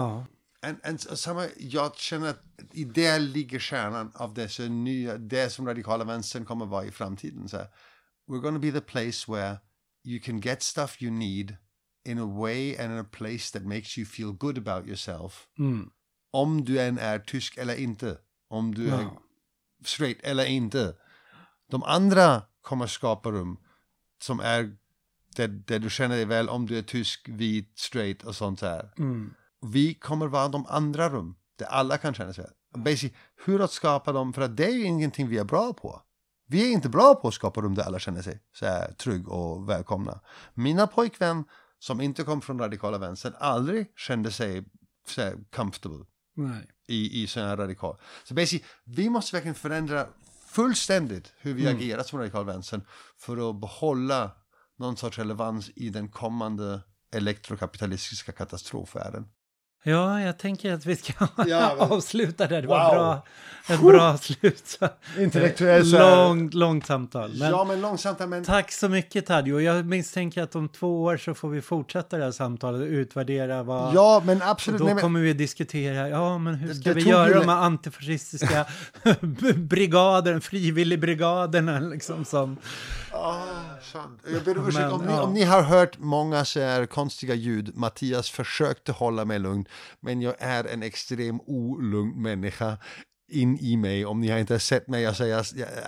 Jag känner att i det ligger kärnan av det som radikala vänstern kommer vara i framtiden. Så we're going to be the place where you can get stuff you need in a way and in a place that makes you feel good about yourself. Om du än är tysk eller inte. Om du är straight eller inte. De andra kommer skapa rum som är där du känner dig väl om du är tysk, vit, straight och sånt här. Vi kommer vara de andra rum där alla kan känna sig väl. Basically, hur att skapa dem, för att det är ju ingenting vi är bra på. Vi är inte bra på att skapa rum där alla känner sig så här trygg och välkomna. Mina pojkvän som inte kom från radikala vänstern aldrig kände sig så här comfortable. Nej. I sån här radikal. Så basically, vi måste verkligen förändra fullständigt hur vi agerar som radikal vänstern för att behålla någon sorts relevans i den kommande elektrokapitalistiska katastrofvärlden. Ja, jag tänker att vi ska avsluta där. Det var ett bra slut. Intellektuellt. Långt samtal. Men långsamt. Men... Tack så mycket, Tadio. Jag misstänker att om 2 år så får vi fortsätta det här samtalet och utvärdera vad... Ja, men absolut. Och då kommer vi diskutera, men hur ska vi göra de här antifascistiska brigaderna, frivilligbrigaderna liksom som... Sant. Jag ber om ursäkt. Om ni har hört många så här konstiga ljud, Mattias försökte hålla mig lugn, men jag är en extrem olugn människa in i mig. Om ni har inte sett mig, jag säger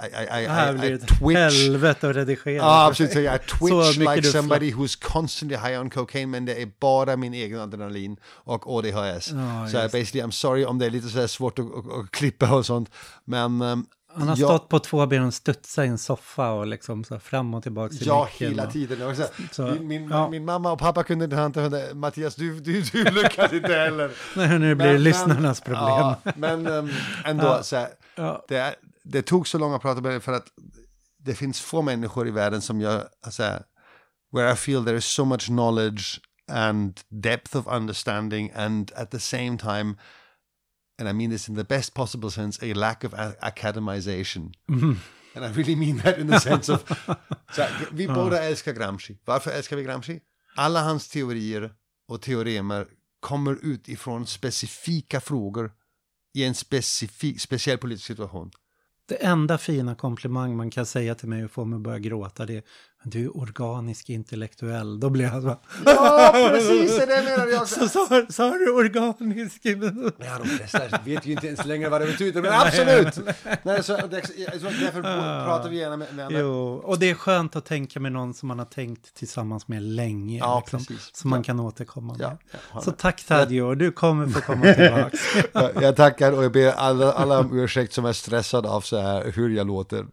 I twitch. Helvete att redigera. Ja, absolut. I twitch like somebody who's constantly high on cocaine, men det är bara min egen adrenalin och ADHS. Så basically, I'm sorry om det är lite så här svårt att klippa och sånt, men... Han har stått på 2 ben och studsat i en soffa och liksom så fram och tillbaka till hela tiden också. Min mamma och pappa kunde inte Mattias, du lyckas inte heller. Nej, nu blir det lyssnarnas problem. Ja, men ändå så här, det tog så långa pratar med det för att det finns få människor i världen som jag så här, where I feel there is so much knowledge and depth of understanding and at the same time, and I mean this in the best possible sense, a lack of academization. And I really mean that in the sense of... Så vi båda älskar Gramsci. Varför älskar vi Gramsci? Alla hans teorier och teoremer kommer ut ifrån specifika frågor i en speciell politisk situation. Det enda fina komplimang man kan säga till mig och få mig att börja gråta, det är du är organisk intellektuell. Då blir jag så. Ja, precis, det menar jag också. Så sa du organisk? Ja, de flesta vet ju inte ens längre vad det betyder, men absolut. Nej, så därför pratar vi gärna med andra. Jo, och det är skönt att tänka med någon som man har tänkt tillsammans med länge. Ja, liksom, precis. Som man kan återkomma med. Ja. Så tack Tadio, du kommer få komma tillbaka. Jag tackar och jag ber alla om ursäkt som är stressade av så här hur jag låter.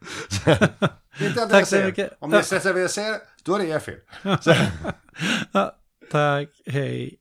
Tack så mycket. Om ni stressar vid att säga, då är det er fel. Tack, hej.